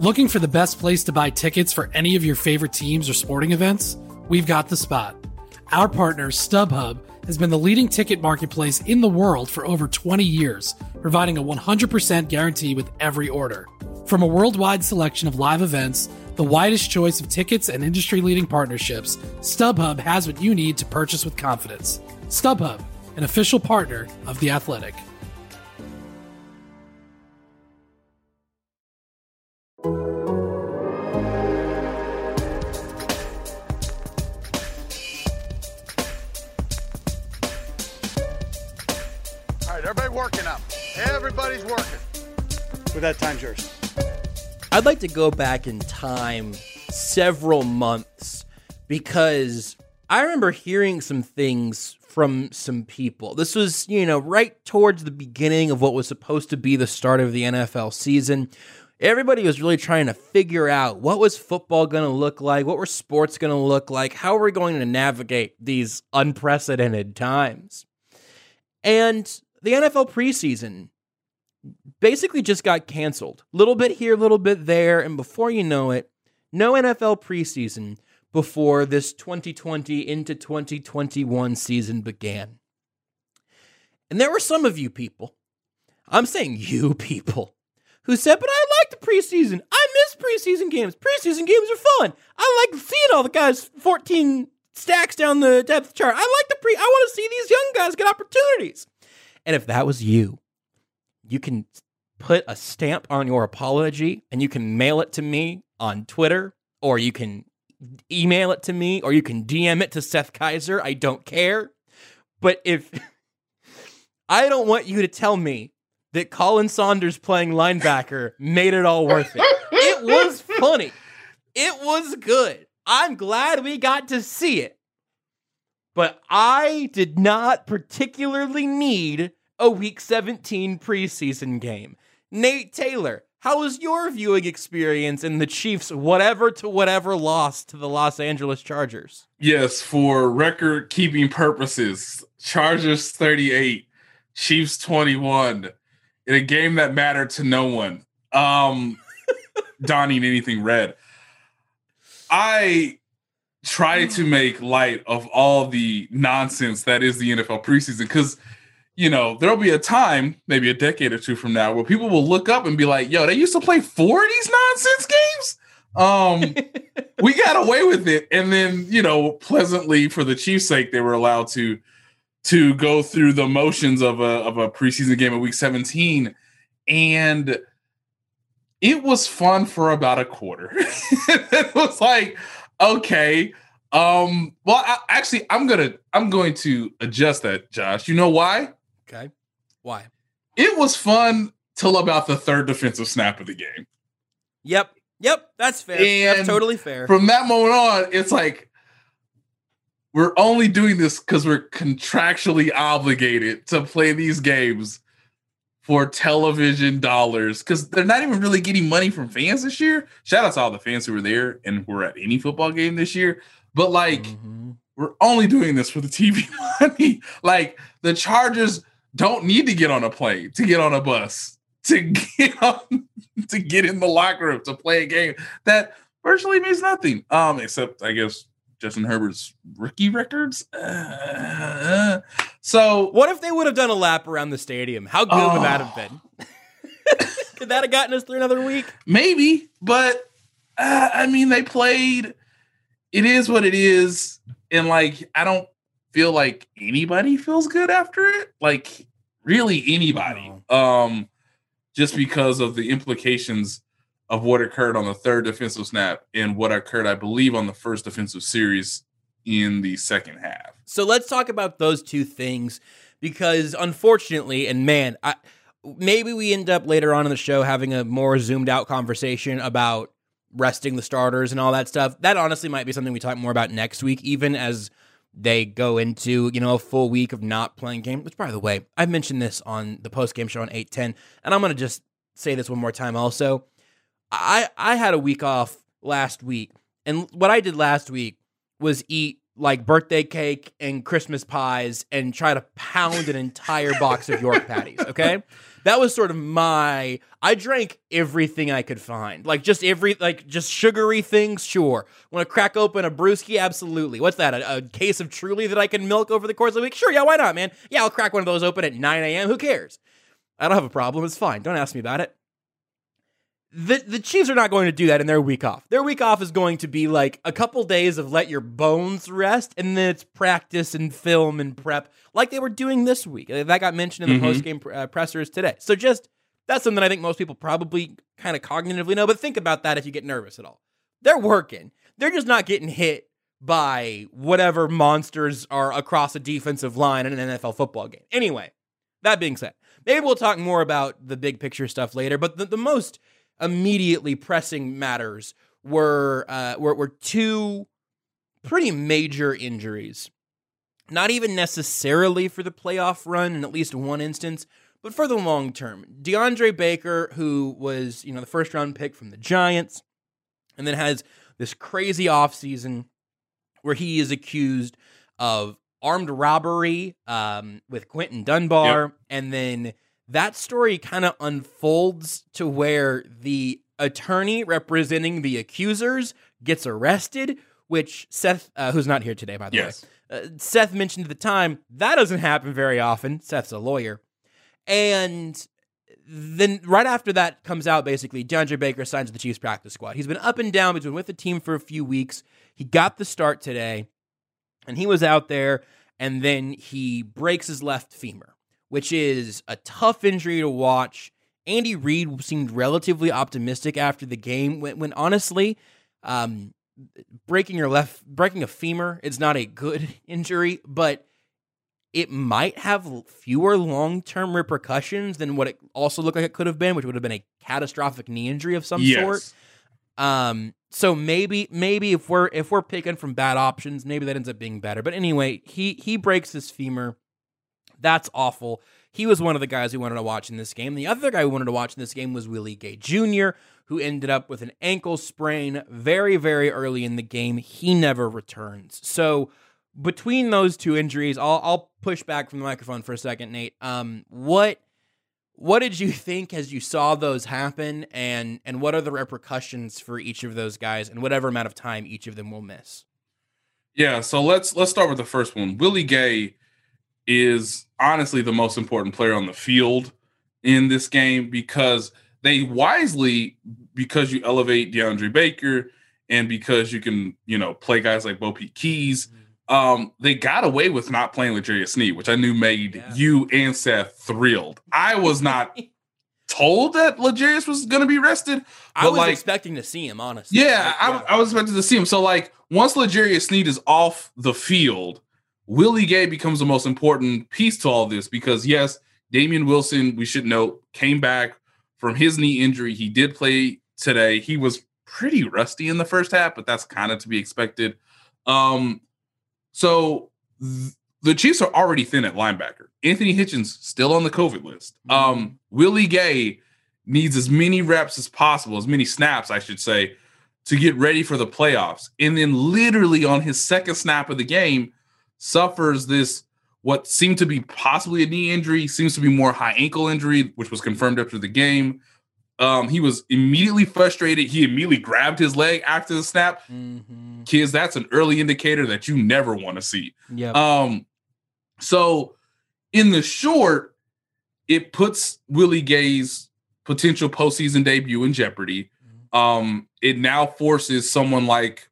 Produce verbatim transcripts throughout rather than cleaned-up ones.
Looking for the best place to buy tickets for any of your favorite teams or sporting events? We've got the spot. Our partner, StubHub, has been the leading ticket marketplace in the world for over twenty years, providing a one hundred percent guarantee with every order. From a worldwide selection of live events, the widest choice of tickets and industry-leading partnerships, StubHub has what you need to purchase with confidence. StubHub, an official partner of The Athletic. Everybody working up. Everybody's working. With that, time's yours. I'd like to go back in time several months because I remember hearing some things from some people. This was, you know, right towards the beginning of what was supposed to be the start of the N F L season. Everybody was really trying to figure out what was football going to look like, what were sports going to look like, how are we going to navigate these unprecedented times. And the N F L preseason basically just got canceled. Little bit here, little bit there, and before you know it, no N F L preseason before this twenty twenty into twenty twenty-one season began. And there were some of you people, I'm saying you people, who said, but I like the preseason. I miss preseason games. Preseason games are fun. I like seeing all the guys fourteen stacks down the depth chart. I like the pre, I want to see these young guys get opportunities. And if that was you, you can put a stamp on your apology and you can mail it to me on Twitter, or you can email it to me, or you can D M it to Seth Kaiser. I don't care. But if I don't want you to tell me that Colin Saunders playing linebacker made it all worth it. It was funny. It was good. I'm glad we got to see it. But I did not particularly need a Week seventeen preseason game. Nate Taylor, how was your viewing experience in the Chiefs' whatever to whatever loss to the Los Angeles Chargers? Yes, for record-keeping purposes, Chargers thirty-eight, Chiefs twenty-one, in a game that mattered to no one, um, donning anything red. I try to make light of all the nonsense that is the N F L preseason because, you know, there'll be a time, maybe a decade or two from now, where people will look up and be like, yo, they used to play four of these nonsense games? Um, we got away with it. And then, you know, pleasantly for the Chiefs' sake, they were allowed to to go through the motions of a, of a preseason game in Week seventeen. And it was fun for about a quarter. It was like, okay. Um, well, I, actually, I'm gonna I'm going to adjust that, Josh. You know why? Okay. Why? It was fun till about the third defensive snap of the game. Yep. Yep. That's fair. And that's totally fair. From that moment on, it's like we're only doing this because we're contractually obligated to play these games for television dollars, because they're not even really getting money from fans this year. Shout out to all the fans who were there and were at any football game this year. But, like, mm-hmm. we're only doing this for the T V money. Like, the Chargers don't need to get on a plane, to get on a bus, to get on, to get in the locker room, to play a game that virtually means nothing. Um, except, I guess, Justin Herbert's rookie records. Uh, so what if they would have done a lap around the stadium? How good oh, would that have been? Could that have gotten us through another week? Maybe, but uh, I mean, they played. It is what it is, and like I don't feel like anybody feels good after it. Like really anybody, no. um, just because of the implications of what occurred on the third defensive snap and what occurred, I believe, on the first defensive series in the second half. So let's talk about those two things, because unfortunately, and man, I, maybe we end up later on in the show having a more zoomed out conversation about resting the starters and all that stuff. That honestly might be something we talk more about next week, even as they go into, you know, a full week of not playing games, which, by the way, I mentioned this on the post-game show on eight ten, and I'm going to just say this one more time also. I, I had a week off last week, and what I did last week was eat like birthday cake and Christmas pies and try to pound an entire box of York patties, okay? that was sort of my, I drank everything I could find. Like just every, like just sugary things, sure. Want to crack open a brewski? Absolutely. What's that, a, a case of Truly that I can milk over the course of the week? Sure, yeah, why not, man? Yeah, I'll crack one of those open at nine a.m. Who cares? I don't have a problem. It's fine. Don't ask me about it. The the Chiefs are not going to do that in their week off. Their week off is going to be like a couple days of let your bones rest, and then it's practice and film and prep like they were doing this week. That got mentioned in the mm-hmm. post-game uh, pressers today. So just, that's something I think most people probably kind of cognitively know, but think about that if you get nervous at all. They're working. They're just not getting hit by whatever monsters are across a defensive line in an N F L football game. Anyway, that being said, maybe we'll talk more about the big picture stuff later, but the, the most immediately pressing matters were, uh, were were two pretty major injuries. Not even necessarily for the playoff run in at least one instance, but for the long term. DeAndre Baker, who was, you know, the first round pick from the Giants, and then has this crazy offseason where he is accused of armed robbery um, with Quentin Dunbar, yep. and then that story kind of unfolds to where the attorney representing the accusers gets arrested, which Seth, uh, who's not here today, by the yes. way, uh, Seth mentioned at the time, that doesn't happen very often. Seth's a lawyer. And then right after that comes out, basically, DeAndre Baker signs with the Chiefs practice squad. He's been up and down. He's been with the team for a few weeks. He got the start today, and he was out there, and then he breaks his left femur, which is a tough injury to watch. Andy Reid seemed relatively optimistic after the game, when, when honestly, um, breaking your left, breaking a femur, it's not a good injury, but it might have fewer long-term repercussions than what it also looked like it could have been, which would have been a catastrophic knee injury of some yes. sort. Um, so maybe, maybe if we're if we're picking from bad options, maybe that ends up being better. But anyway, he he breaks his femur. That's awful. He was one of the guys we wanted to watch in this game. The other guy we wanted to watch in this game was Willie Gay Junior, who ended up with an ankle sprain very, very early in the game. He never returns. So between those two injuries, I'll, I'll push back from the microphone for a second, Nate. Um, what what did you think as you saw those happen, and and what are the repercussions for each of those guys, and whatever amount of time each of them will miss? Yeah, so let's let's start with the first one. Willie Gay is honestly the most important player on the field in this game, because they wisely, because you elevate DeAndre Baker and because you can, you know, play guys like Bo Peep Keys, um, they got away with not playing L'Jarius Sneed, which I knew made yeah. you and Seth thrilled. I was not told that L'Jarius was going to be rested. I was like, expecting to see him, honestly. Yeah, like, I, yeah. I was expecting to see him. So, like, once L'Jarius Sneed is off the field, Willie Gay becomes the most important piece to all this, because, yes, Damian Wilson, we should note, came back from his knee injury. He did play today. He was pretty rusty in the first half, but that's kind of to be expected. Um, so th- the Chiefs are already thin at linebacker. Anthony Hitchens still on the COVID list. Um, Willie Gay needs as many reps as possible, as many snaps, I should say, to get ready for the playoffs. And then literally on his second snap of the game, suffers this, what seemed to be possibly a knee injury, seems to be more high ankle injury, which was confirmed after the game. Um, he was immediately frustrated. He immediately grabbed his leg after the snap. Mm-hmm. Kids, that's an early indicator that you never want to see. Yep. Um, so in the short, it puts Willie Gay's potential postseason debut in jeopardy. Mm-hmm. Um, it now forces someone like,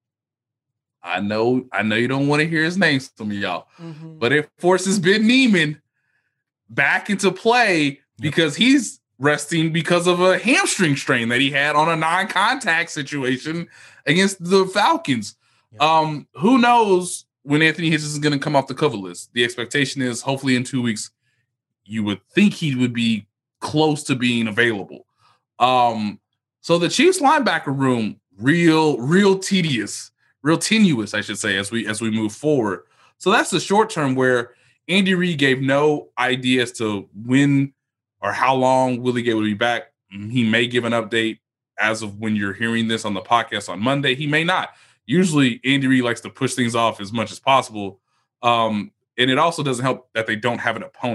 I know, I know you don't want to hear his name, some of y'all, mm-hmm. but it forces Ben Niemann back into play because yep. he's resting because of a hamstring strain that he had on a non-contact situation against the Falcons. Yep. Um, who knows when Anthony Hitchens is going to come off the COVID list? The expectation is hopefully in two weeks, you would think he would be close to being available. Um, so the Chiefs linebacker room, real, real tedious. Real tenuous, I should say, as we as we move forward. So that's the short term, where Andy Reid gave no idea as to when or how long Willie Gay would be back. He may give an update as of when you're hearing this on the podcast on Monday. He may not. Usually, Andy Reid likes to push things off as much as possible. Um, and it also doesn't help that they don't have an opponent.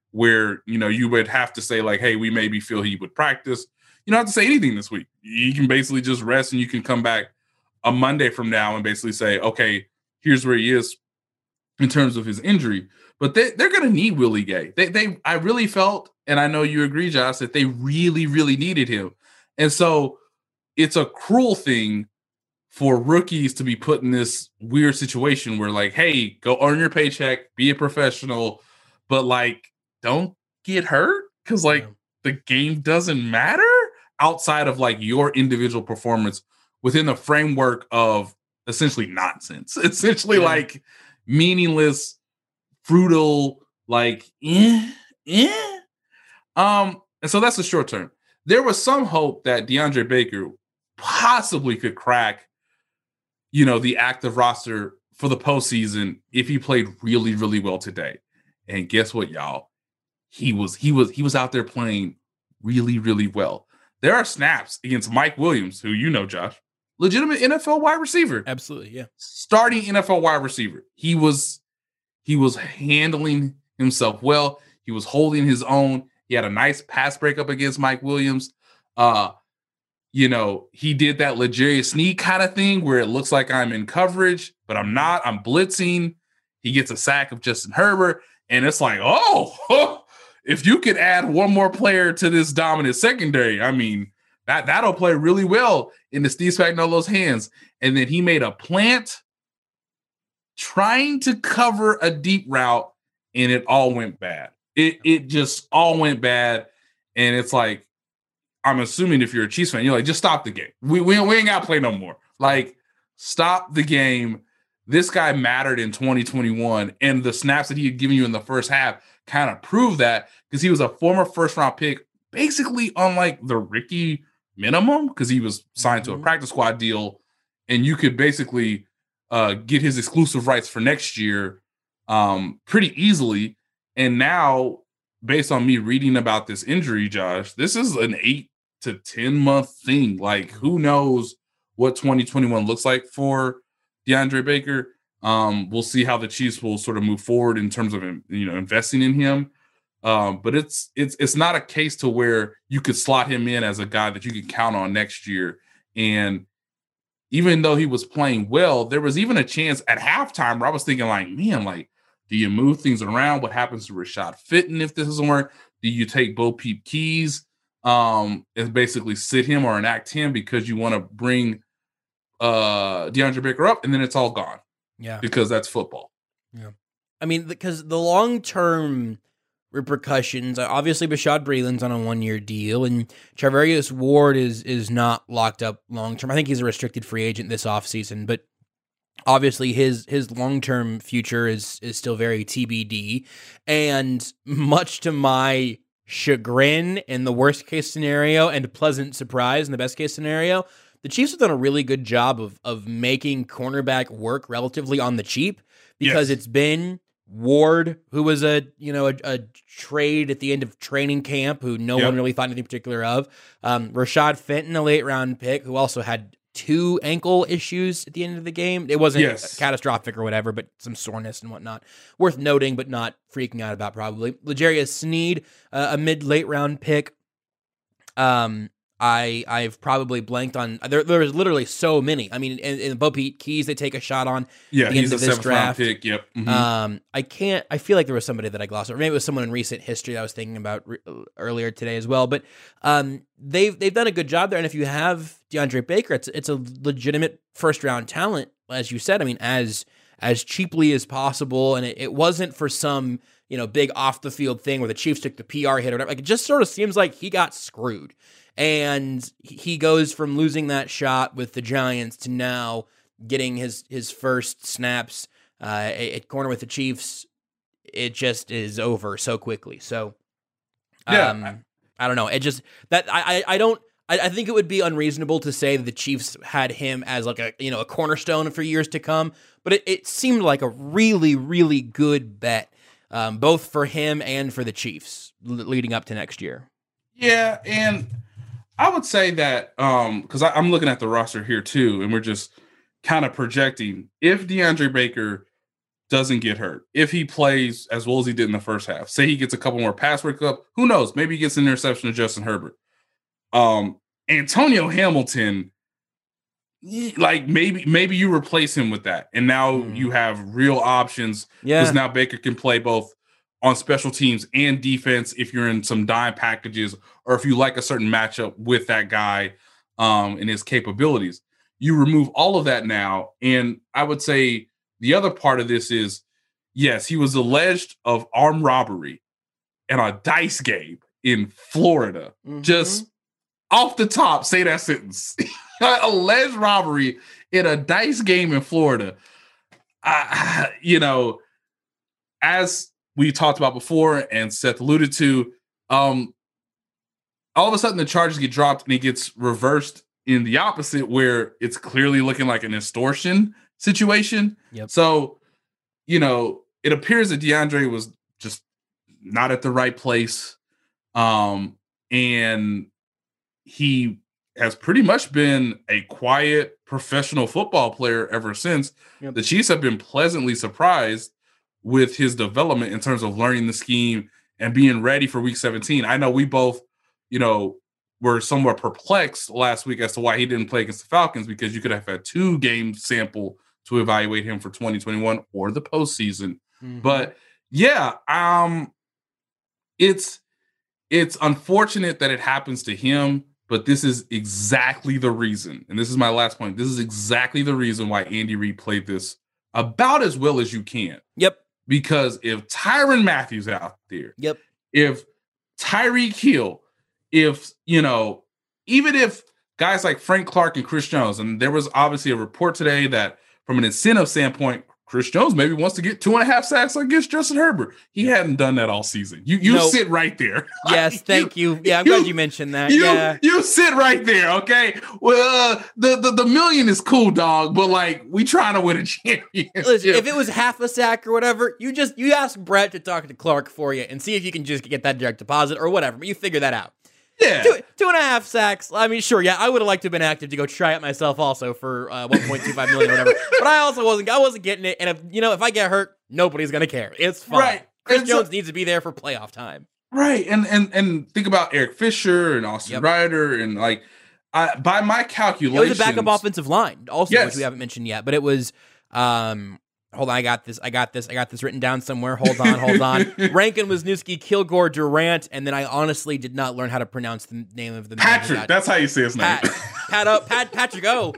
where, you know, you would have to say like, hey, we maybe feel he would practice. You don't have to say anything this week. You can basically just rest and you can come back a Monday from now and basically say, okay, here's where he is in terms of his injury. But they, they're going to need Willie Gay. They, they, I really felt, and I know you agree, Josh, that they really, really needed him. And so it's a cruel thing for rookies to be put in this weird situation where like, hey, go earn your paycheck, be a professional, but like, don't get hurt because like yeah. the game doesn't matter outside of like your individual performance within the framework of essentially nonsense, essentially yeah. like meaningless, brutal, like, eh, eh. Um, and so that's the short term. There was some hope that DeAndre Baker possibly could crack, you know, the active roster for the postseason if he played really, really well today. And guess what, y'all? He was he was he was out there playing really, really well. There are snaps against Mike Williams, who you know, Josh, legitimate N F L wide receiver. Absolutely, yeah. Starting N F L wide receiver. He was he was handling himself well. He was holding his own. He had a nice pass breakup against Mike Williams. Uh, you know, he did that L'Jarius Sneed kind of thing where it looks like I'm in coverage, but I'm not. I'm blitzing. He gets a sack of Justin Herbert. And it's like, oh, if you could add one more player to this dominant secondary, I mean, that, that'll play really well into Steve Spagnuolo's hands. And then he made a plant trying to cover a deep route, and it all went bad. It it just all went bad. And it's like, I'm assuming if you're a Chiefs fan, you're like, just stop the game. We, we, we ain't got to play no more. Like, stop the game. This guy mattered in twenty twenty-one, and the snaps that he had given you in the first half kind of proved that because he was a former first-round pick, basically on like the Ricky minimum because he was signed mm-hmm. to a practice squad deal, and you could basically uh, get his exclusive rights for next year um, pretty easily. And now, based on me reading about this injury, Josh, this is an eight to ten month thing. Like, who knows what twenty twenty-one looks like for DeAndre Baker. Um, we'll see how the Chiefs will sort of move forward in terms of, you know, investing in him. Um, but it's it's it's not a case to where you could slot him in as a guy that you can count on next year. And even though he was playing well, there was even a chance at halftime where I was thinking like, man, like, do you move things around? What happens to Rashad Fitton if this doesn't work? Do you take Bo Peep Keys um, and basically sit him or enact him because you want to bring uh DeAndre Baker up, and then it's all gone. Yeah. Because that's football. Yeah. I mean, because the long-term repercussions, obviously Bashaud Breeland's on a one-year deal, and Charvarius Ward is is not locked up long-term. I think he's a restricted free agent this offseason, but obviously his his long-term future is is still very T B D. And much to my chagrin in the worst-case scenario and pleasant surprise in the best-case scenario, the Chiefs have done a really good job of of making cornerback work relatively on the cheap because yes. it's been Ward, who was a you know a, a trade at the end of training camp, who no yep. one really thought anything particular of. Um, Rashad Fenton, a late round pick, who also had two ankle issues at the end of the game. It wasn't yes. catastrophic or whatever, but some soreness and whatnot. Worth noting, but not freaking out about probably. L'Jarius Sneed, uh, a mid late round pick. Um. I I've probably blanked on there. There's literally so many. I mean, in, in Bo Peep Keys, they take a shot on. Yeah, the he's end a of this seventh round draft. pick. Yep. Mm-hmm. Um, I can't. I feel like there was somebody that I glossed over. Maybe it was someone in recent history that I was thinking about re- earlier today as well. But um, they've they've done a good job there. And if you have DeAndre Baker, it's it's a legitimate first round talent, as you said. I mean, as as cheaply as possible, and it, it wasn't for some you know big off the field thing where the Chiefs took the P R hit or whatever. Like, it just sort of seems like he got screwed. And he goes from losing that shot with the Giants to now getting his his first snaps uh, at corner with the Chiefs. It just is over so quickly. So, um, yeah. I don't know. It just that I I don't. I, I think it would be unreasonable to say that the Chiefs had him as like a you know a cornerstone for years to come. But it, it seemed like a really really good bet, um, both for him and for the Chiefs leading up to next year. Yeah, and I would say that um, because I'm looking at the roster here too, and we're just kind of projecting if DeAndre Baker doesn't get hurt, if he plays as well as he did in the first half, say he gets a couple more pass breakup, who knows? Maybe he gets an interception to Justin Herbert. Um, Antonio Hamilton, like maybe maybe you replace him with that, and now mm. you have real options. Yeah, because now Baker can play both on special teams and defense if you're in some dime packages, or if you like a certain matchup with that guy um, and his capabilities. You remove all of that now, and I would say the other part of this is, yes, he was alleged of armed robbery and a dice game in Florida. Mm-hmm. Just off the top, say that sentence. Alleged robbery in a dice game in Florida. Uh, you know, as we talked about before and Seth alluded to, um, all of a sudden the charges get dropped and it gets reversed in the opposite, where it's clearly looking like an extortion situation. Yep. So, you know, it appears that DeAndre was just not at the right place. Um, and he has pretty much been a quiet professional football player ever since. Yep. The Chiefs have been pleasantly surprised with his development in terms of learning the scheme and being ready for week seventeen. I know we both, you know, were somewhat perplexed last week as to why he didn't play against the Falcons, because you could have had two game sample to evaluate him for twenty twenty-one or the postseason. Mm-hmm. But yeah, um, it's it's unfortunate that it happens to him, but this is exactly the reason. And this is my last point. This is exactly the reason why Andy Reid played this about as well as you can. Yep. Because if Tyrann Mathieu out there, yep. if Tyreek Hill, if, you know, even if guys like Frank Clark and Chris Jones, and there was obviously a report today that from an incentive standpoint, Chris Jones maybe wants to get two and a half sacks against Justin Herbert. He hadn't done that all season. You you nope. sit right there. Yes, thank you. you. Yeah, I'm you, glad you mentioned that. You, yeah. you sit right there, okay? Well, uh, the, the the million is cool, dog, but like we trying to win a championship. Listen, if it was half a sack or whatever, you just you ask Brett to talk to Clark for you and see if you can just get that direct deposit or whatever. But you figure that out. Yeah, two, two and a half sacks. I mean, sure, yeah, I would have liked to have been active to go try it myself, also for uh, one point two five million or whatever. But I also wasn't. I wasn't getting it. And if you know, if I get hurt, nobody's gonna care. It's fine. Right. Chris and Jones so, needs to be there for playoff time. Right. And and and think about Eric Fisher and Austin yep. Ryder and like, I, by my calculations, it was a backup offensive line, also, yes. which we haven't mentioned yet. But it was. Um, Hold on, I got this. I got this. I got this written down somewhere. Hold on, hold on. Rankin, Wisniewski, Kilgore, Durant, and then I honestly did not learn how to pronounce the name of the Patrick. That's how you say his Pat, name. Pat, Pat, Pat, Patrick O.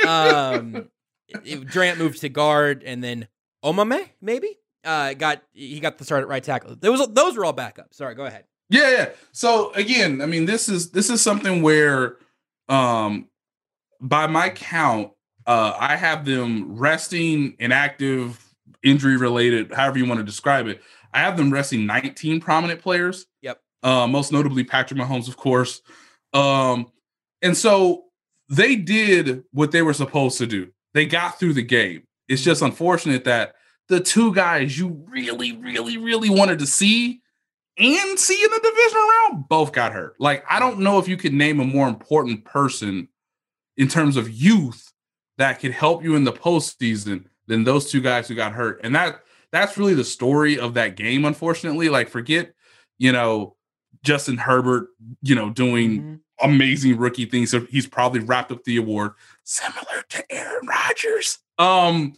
Um, it, Durant moved to guard, and then Omame maybe uh, got he got the start at right tackle. There was those were all backups. Sorry, go ahead. Yeah, yeah. So again, I mean, this is this is something where, um, by my count. Uh, I have them resting, inactive, injury related, however you want to describe it. I have them resting nineteen prominent players. Yep. Uh, most notably Patrick Mahomes, of course. Um, and so they did what they were supposed to do. They got through the game. It's just unfortunate that the two guys you really, really, really wanted to see and see in the divisional round both got hurt. Like, I don't know if you could name a more important person in terms of youth that could help you in the postseason than those two guys who got hurt. And that that's really the story of that game, unfortunately. Like, forget, you know, Justin Herbert, you know, doing mm-hmm. amazing rookie things. So he's probably wrapped up the award, similar to Aaron Rodgers. Um,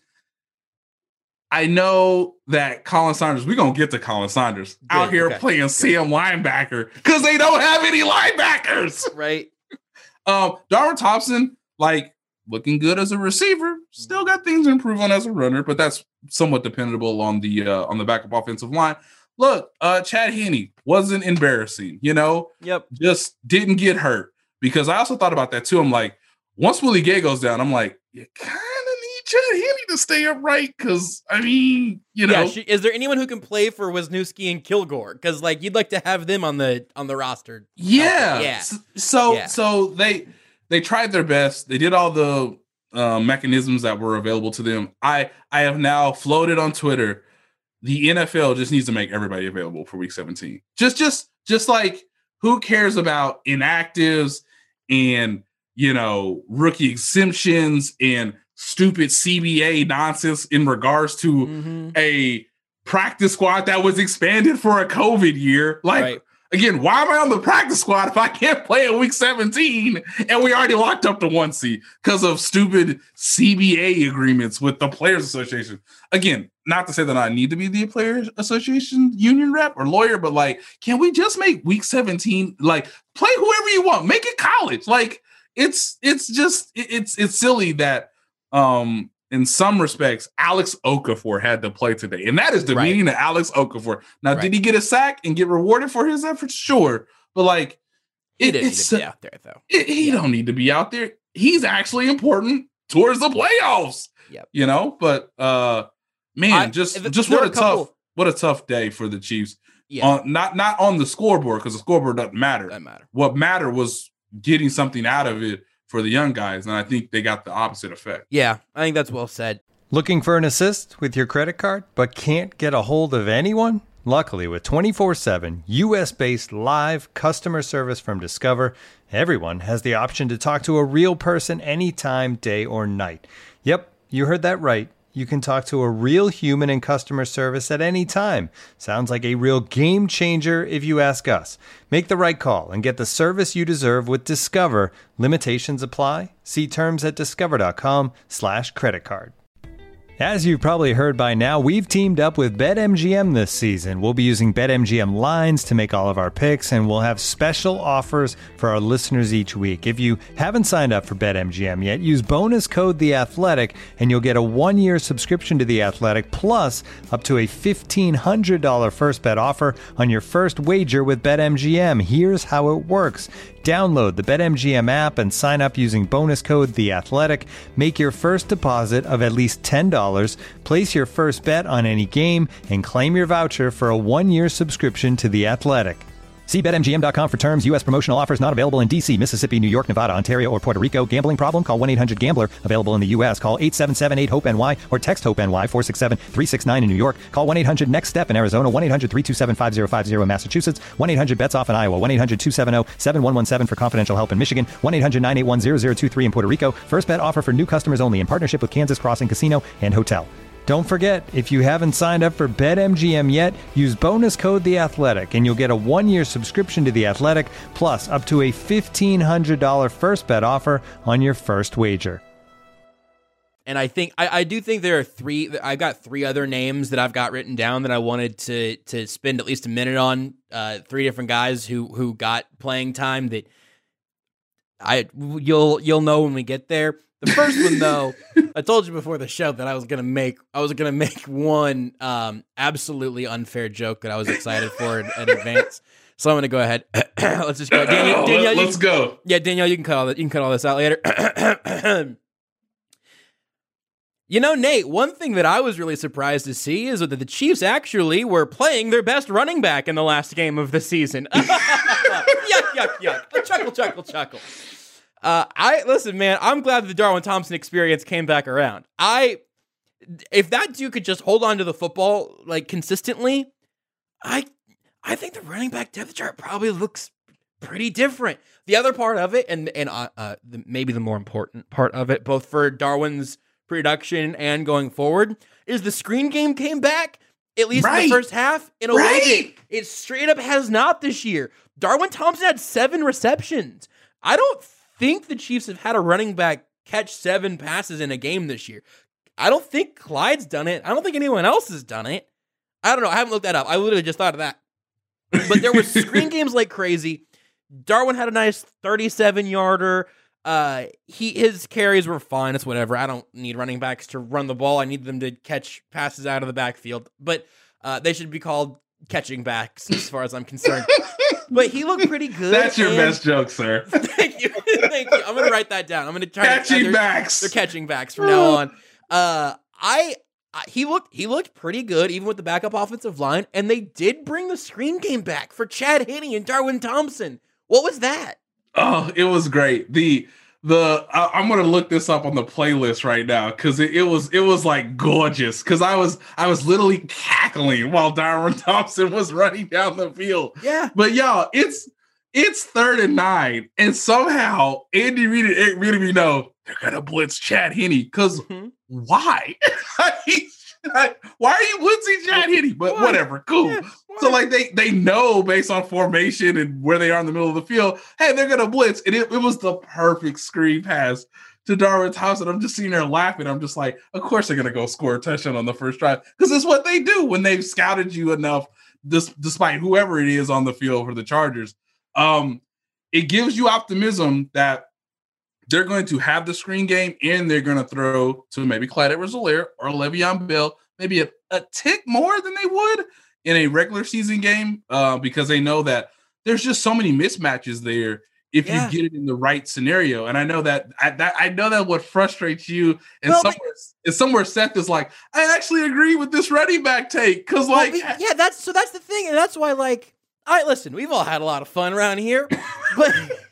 I know that Colin Saunders, we're going to get to Colin Saunders Good. out here okay. playing Good. Sam linebacker because they don't have any linebackers. Right. um, Darwin Thompson, like, looking good as a receiver, still got things to improve on as a runner, but that's somewhat dependable on the uh, on the backup offensive line. Look, uh, Chad Henne wasn't embarrassing, you know? Yep. Just didn't get hurt. Because I also thought about that too. I'm like, once Willie Gay goes down, I'm like, you kind of need Chad Henne to stay upright because, I mean, you know. Yeah, she, is there anyone who can play for Wisniewski and Kilgore? Because, like, you'd like to have them on the on the roster. Yeah. Oh, yeah. So, yeah. so they... They tried their best. They did all the uh, mechanisms that were available to them. I I have now floated on Twitter. The N F L just needs to make everybody available for week seventeen. Just just just like, who cares about inactives and, you know, rookie exemptions and stupid C B A nonsense in regards to mm-hmm. a practice squad that was expanded for a COVID year. Like, right. Again, why am I on the practice squad if I can't play in week seventeen and we already locked up the one seed because of stupid C B A agreements with the Players Association? Again, not to say that I need to be the Players Association union rep or lawyer, but like, can we just make week seventeen, like, play whoever you want, make it college? Like, it's it's just it's it's silly that um in some respects, Alex Okafor had to play today. And that is the right. meaning of Alex Okafor. Now, right. did he get a sack and get rewarded for his efforts? Sure. But, like, he it, didn't it's, need to be out there, though. It, he yeah. don't need to be out there. He's actually important towards the playoffs. Yep. You know? But, uh, man, I, just, just what a, a couple, tough what a tough day for the Chiefs. Yeah. Uh, not, not on the scoreboard, because the scoreboard doesn't matter. Doesn't matter. What mattered was getting something out of it for the young guys, and I think they got the opposite effect. Yeah, I think that's well said. Looking for an assist with your credit card, but can't get a hold of anyone? Luckily, with twenty-four seven U S-based live customer service from Discover, everyone has the option to talk to a real person anytime, day or night. Yep, you heard that right. You can talk to a real human in customer service at any time. Sounds like a real game changer if you ask us. Make the right call and get the service you deserve with Discover. Limitations apply. See terms at discover.com slash credit card. As you've probably heard by now, we've teamed up with BetMGM this season. We'll be using BetMGM lines to make all of our picks, and we'll have special offers for our listeners each week. If you haven't signed up for BetMGM yet, use bonus code The Athletic, and you'll get a one-year subscription to The Athletic, plus up to a fifteen hundred dollars first bet offer on your first wager with BetMGM. Here's how it works. Download the BetMGM app and sign up using bonus code The Athletic. Make your first deposit of at least ten dollars. Place your first bet on any game and claim your voucher for a one-year subscription to The Athletic. See Bet M G M dot com for terms. U S promotional offers not available in D C, Mississippi, New York, Nevada, Ontario, or Puerto Rico. Gambling problem? Call one eight hundred gambler. Available in the U S. Call eight seven seven eight hope N Y or text HOPE-NY four six seven three six nine in New York. Call one eight hundred next step in Arizona. one eight hundred three two seven five zero five zero in Massachusetts. one eight hundred bets off in Iowa. one eight hundred two seven zero seven one one seven for confidential help in Michigan. one eight hundred nine eight one zero zero two three in Puerto Rico. First bet offer for new customers only in partnership with Kansas Crossing Casino and Hotel. Don't forget, if you haven't signed up for BetMGM yet, use bonus code The Athletic, and you'll get a one-year subscription to The Athletic, plus up to a fifteen hundred dollars first bet offer on your first wager. And I think I, I do think there are three. I've got three other names that I've got written down that I wanted to to spend at least a minute on. Uh, three different guys who who got playing time that I you'll you'll know when we get there. The first one, though, I told you before the show that I was gonna make. I was gonna make one um, absolutely unfair joke that I was excited for in, in advance. So I'm gonna go ahead. Let's just go. Danielle, Danielle, Let's you, go. Yeah, Danielle, you can cut all that. You can cut all this out later. You know, Nate, one thing that I was really surprised to see is that the Chiefs actually were playing their best running back in the last game of the season. Yuck, yuck, yuck. Chuckle, chuckle, chuckle. Uh, I listen, man. I'm glad the Darwin Thompson experience came back around. I, if that dude could just hold on to the football like consistently, I, I think the running back depth chart probably looks pretty different. The other part of it, and and uh, uh the, maybe the more important part of it, both for Darwin's production and going forward, is the screen game came back at least right. in the first half in a right. way that it straight up has not this year. Darwin Thompson had seven receptions. I don't think the Chiefs have had a running back catch seven passes in a game this year. I don't think Clyde's done it. I don't think anyone else has done it. I don't know. I haven't looked that up. I literally just thought of that. But there were screen games like crazy. Darwin had a nice thirty-seven yarder. Uh, he his carries were fine. It's whatever. I don't need running backs to run the ball. I need them to catch passes out of the backfield. But uh, they should be called catching backs as far as I'm concerned. But he looked pretty good. That's your best joke, sir. Thank you. Thank you. I'm going to write that down. I'm going to try catching to, backs. They're catching backs from now on. Uh, I, I he looked he looked pretty good even with the backup offensive line, and they did bring the screen game back for Chad Henne and Darwin Thompson. What was that? Oh, it was great. The The I, I'm gonna look this up on the playlist right now because it, it was it was like gorgeous because I was I was literally cackling while Darwin Thompson was running down the field. Yeah, but y'all, it's It's third and nine, and somehow Andy Reid and Eric Bieniemy know they're gonna blitz Chad Henne because mm-hmm. why? Why are you blitzing Chad Henne? But why? Whatever, cool. Yeah, so like they they know based on formation and where they are in the middle of the field, hey, they're gonna blitz, and it, it was the perfect screen pass to Darwin Thompson. I'm just sitting there laughing. I'm just like, of course they're gonna go score a touchdown on the first drive because it's what they do when they've scouted you enough, this, despite whoever it is on the field for the Chargers. Um, it gives you optimism that they're going to have the screen game and they're going to throw to maybe Clyde Edwards-Helaire or Le'Veon Bell, maybe a, a tick more than they would in a regular season game uh, because they know that there's just so many mismatches there if yeah. you get it in the right scenario. And I know that I, that, I know that what frustrates you and well, somewhere, but, somewhere Seth is like, I actually agree with this running back take because like well, yeah, that's so that's the thing, and that's why like. All right, listen, we've all had a lot of fun around here, but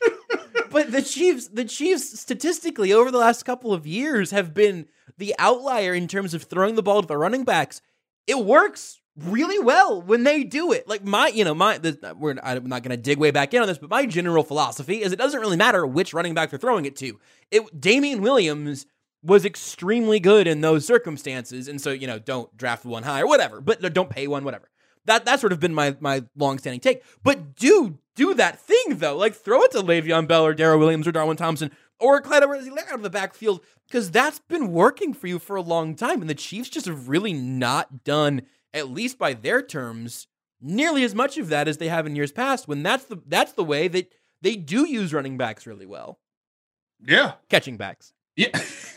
but the Chiefs, the Chiefs statistically over the last couple of years have been the outlier in terms of throwing the ball to the running backs. It works really well when they do it. Like my, you know, my, the, we're I'm not going to dig way back in on this, but my general philosophy is it doesn't really matter which running back they're throwing it to. It Damian Williams was extremely good in those circumstances, and so you know, don't draft one high or whatever, but don't pay one, whatever. That that's sort of been my my long-standing take. But do do that thing, though. Like, throw it to Le'Veon Bell or Darrell Williams or Darwin Thompson or Clyde Edwards-Helaire out of the backfield because that's been working for you for a long time. And the Chiefs just have really not done, at least by their terms, nearly as much of that as they have in years past when that's the that's the way that they do use running backs really well. Yeah. Catching backs. Yeah.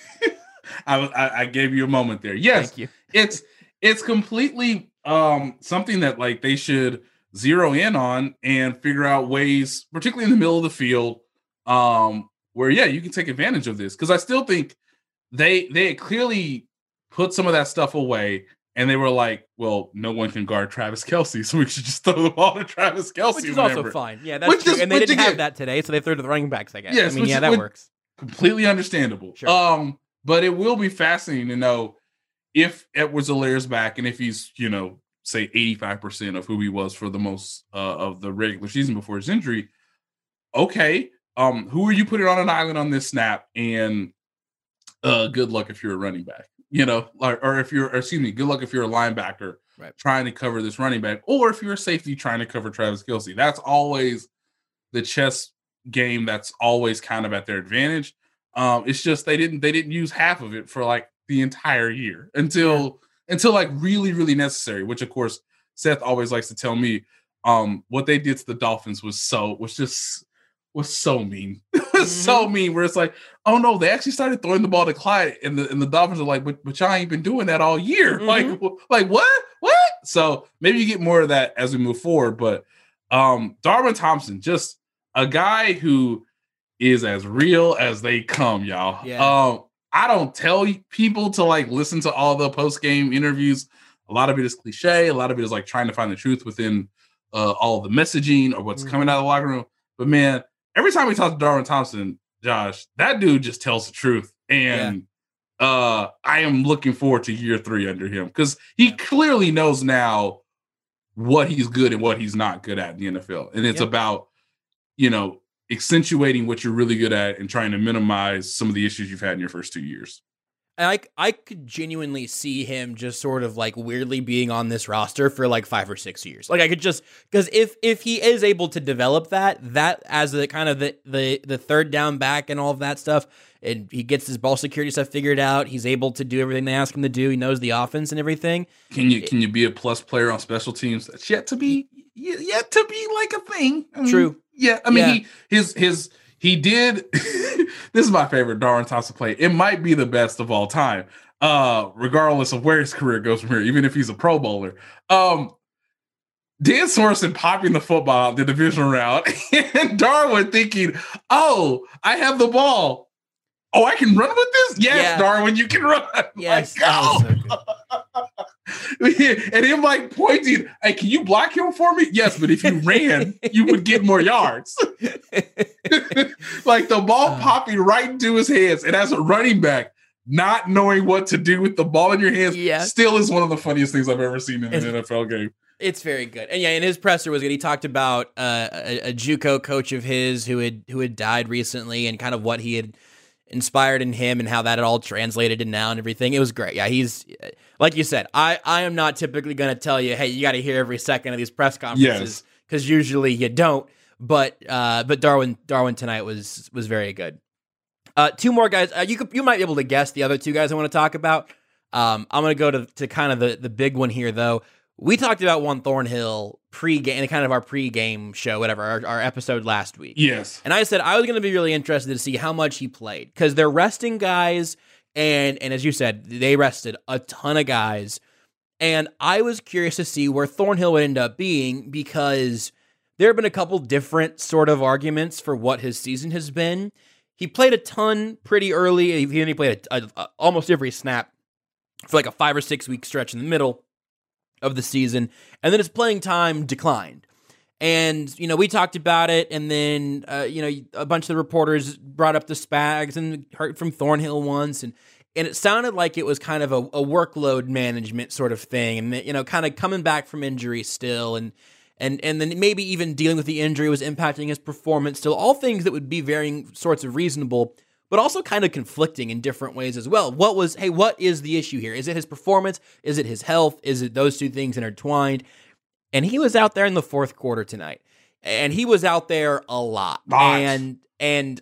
I, I I gave you a moment there. Yes. Thank you. It's, it's completely... Um, something that like they should zero in on and figure out ways, particularly in the middle of the field, um, where yeah, you can take advantage of this. Because I still think they they clearly put some of that stuff away, and they were like, "Well, no one can guard Travis Kelce, so we should just throw the ball to Travis Kelce." Which is whenever. also fine. Yeah, that's which true. Is, and they didn't again, have that today, so they threw to the running backs. I guess. Yes, I mean, yeah, that works. Completely understandable. Sure. Um, but it will be fascinating to know if Edwards-Helaire's back and if he's, you know, say eighty-five percent of who he was for the most uh, of the regular season before his injury, okay, um, who are you putting on an island on this snap? And uh, good luck if you're a running back, you know, or, or if you're, or excuse me, good luck if you're a linebacker right. trying to cover this running back, or if you're a safety trying to cover Travis Kelce. That's always the chess game that's always kind of at their advantage. Um, it's just they didn't they didn't use half of it for like the entire year until yeah. until like really, really necessary, which of course Seth always likes to tell me. Um, what they did to the Dolphins was so was just was so mean. It was mm-hmm. so mean where it's like, oh no, they actually started throwing the ball to Clyde, and the and the Dolphins are like, but, but y'all ain't been doing that all year. Mm-hmm. Like, like what? What? So maybe you get more of that as we move forward. But um, Darwin Thompson, just a guy who is as real as they come, y'all. Yeah. Um, I don't tell people to like listen to all the post-game interviews. A lot of it is cliche. A lot of it is like trying to find the truth within uh, all the messaging or what's mm-hmm. coming out of the locker room. But man, every time we talk to Darwin Thompson, Josh, that dude just tells the truth. And yeah. uh, I am looking forward to year three under him because he yeah. clearly knows now what he's good and what he's not good at in the N F L. And it's yeah. about, you know, accentuating what you're really good at and trying to minimize some of the issues you've had in your first two years. And I, I could genuinely see him just sort of like weirdly being on this roster for like five or six years. Like I could just, because if if he is able to develop that, that as the kind of the, the, the third down back and all of that stuff, and he gets his ball security stuff figured out, he's able to do everything they ask him to do, he knows the offense and everything. Can you can you be a plus player on special teams? That's yet to be, yet to be like a thing. I mean, True. Yeah, I mean, yeah. he his his he did. This is my favorite Darwin Thompson play. It might be the best of all time, uh, regardless of where his career goes from here. Even if he's a Pro Bowler, um, Dan Sorensen popping the football out the divisional round, and Darwin thinking, "Oh, I have the ball. Oh, I can run with this. Yes, yeah. Darwin, you can run. Yes, like, oh. And him like pointing, hey, can you block him for me? Yes, but if you ran, you would get more yards. Like the ball uh, popping right into his hands. And as a running back, not knowing what to do with the ball in your hands yeah. still is one of the funniest things I've ever seen in an N F L game. It's very good. And yeah, and his presser was good. He talked about uh, a, a JUCO coach of his who had who had died recently and kind of what he had inspired in him and how that had all translated to now and everything. It was great. Yeah, he's like you said, I, I am not typically going to tell you, hey, you got to hear every second of these press conferences because yes. usually you don't. But uh, but Darwin Darwin tonight was was very good. Uh, two more guys. Uh, you could you might be able to guess the other two guys I want to talk about. Um, I'm going to go to to kind of the, the big one here, though. We talked about Juan Thornhill pre-game, kind of our pre-game show, whatever, our, our episode last week. Yes. And I said I was going to be really interested to see how much he played because they're resting guys, and and as you said, they rested a ton of guys. And I was curious to see where Thornhill would end up being because there have been a couple different sort of arguments for what his season has been. He played a ton pretty early. He only played a, a, a, almost every snap for like a five or six week stretch in the middle of the season. And then his playing time declined. And, you know, we talked about it. And then, uh, you know, a bunch of the reporters brought up the Spags and heard from Thornhill once. And, and it sounded like it was kind of a, a workload management sort of thing. And, you know, kind of coming back from injury still. And, And and then maybe even dealing with the injury was impacting his performance still. All things that would be varying sorts of reasonable, but also kind of conflicting in different ways as well. What was, hey, what is the issue here? Is it his performance? Is it his health? Is it those two things intertwined? And he was out there in the fourth quarter tonight. And he was out there a lot. Nice. And and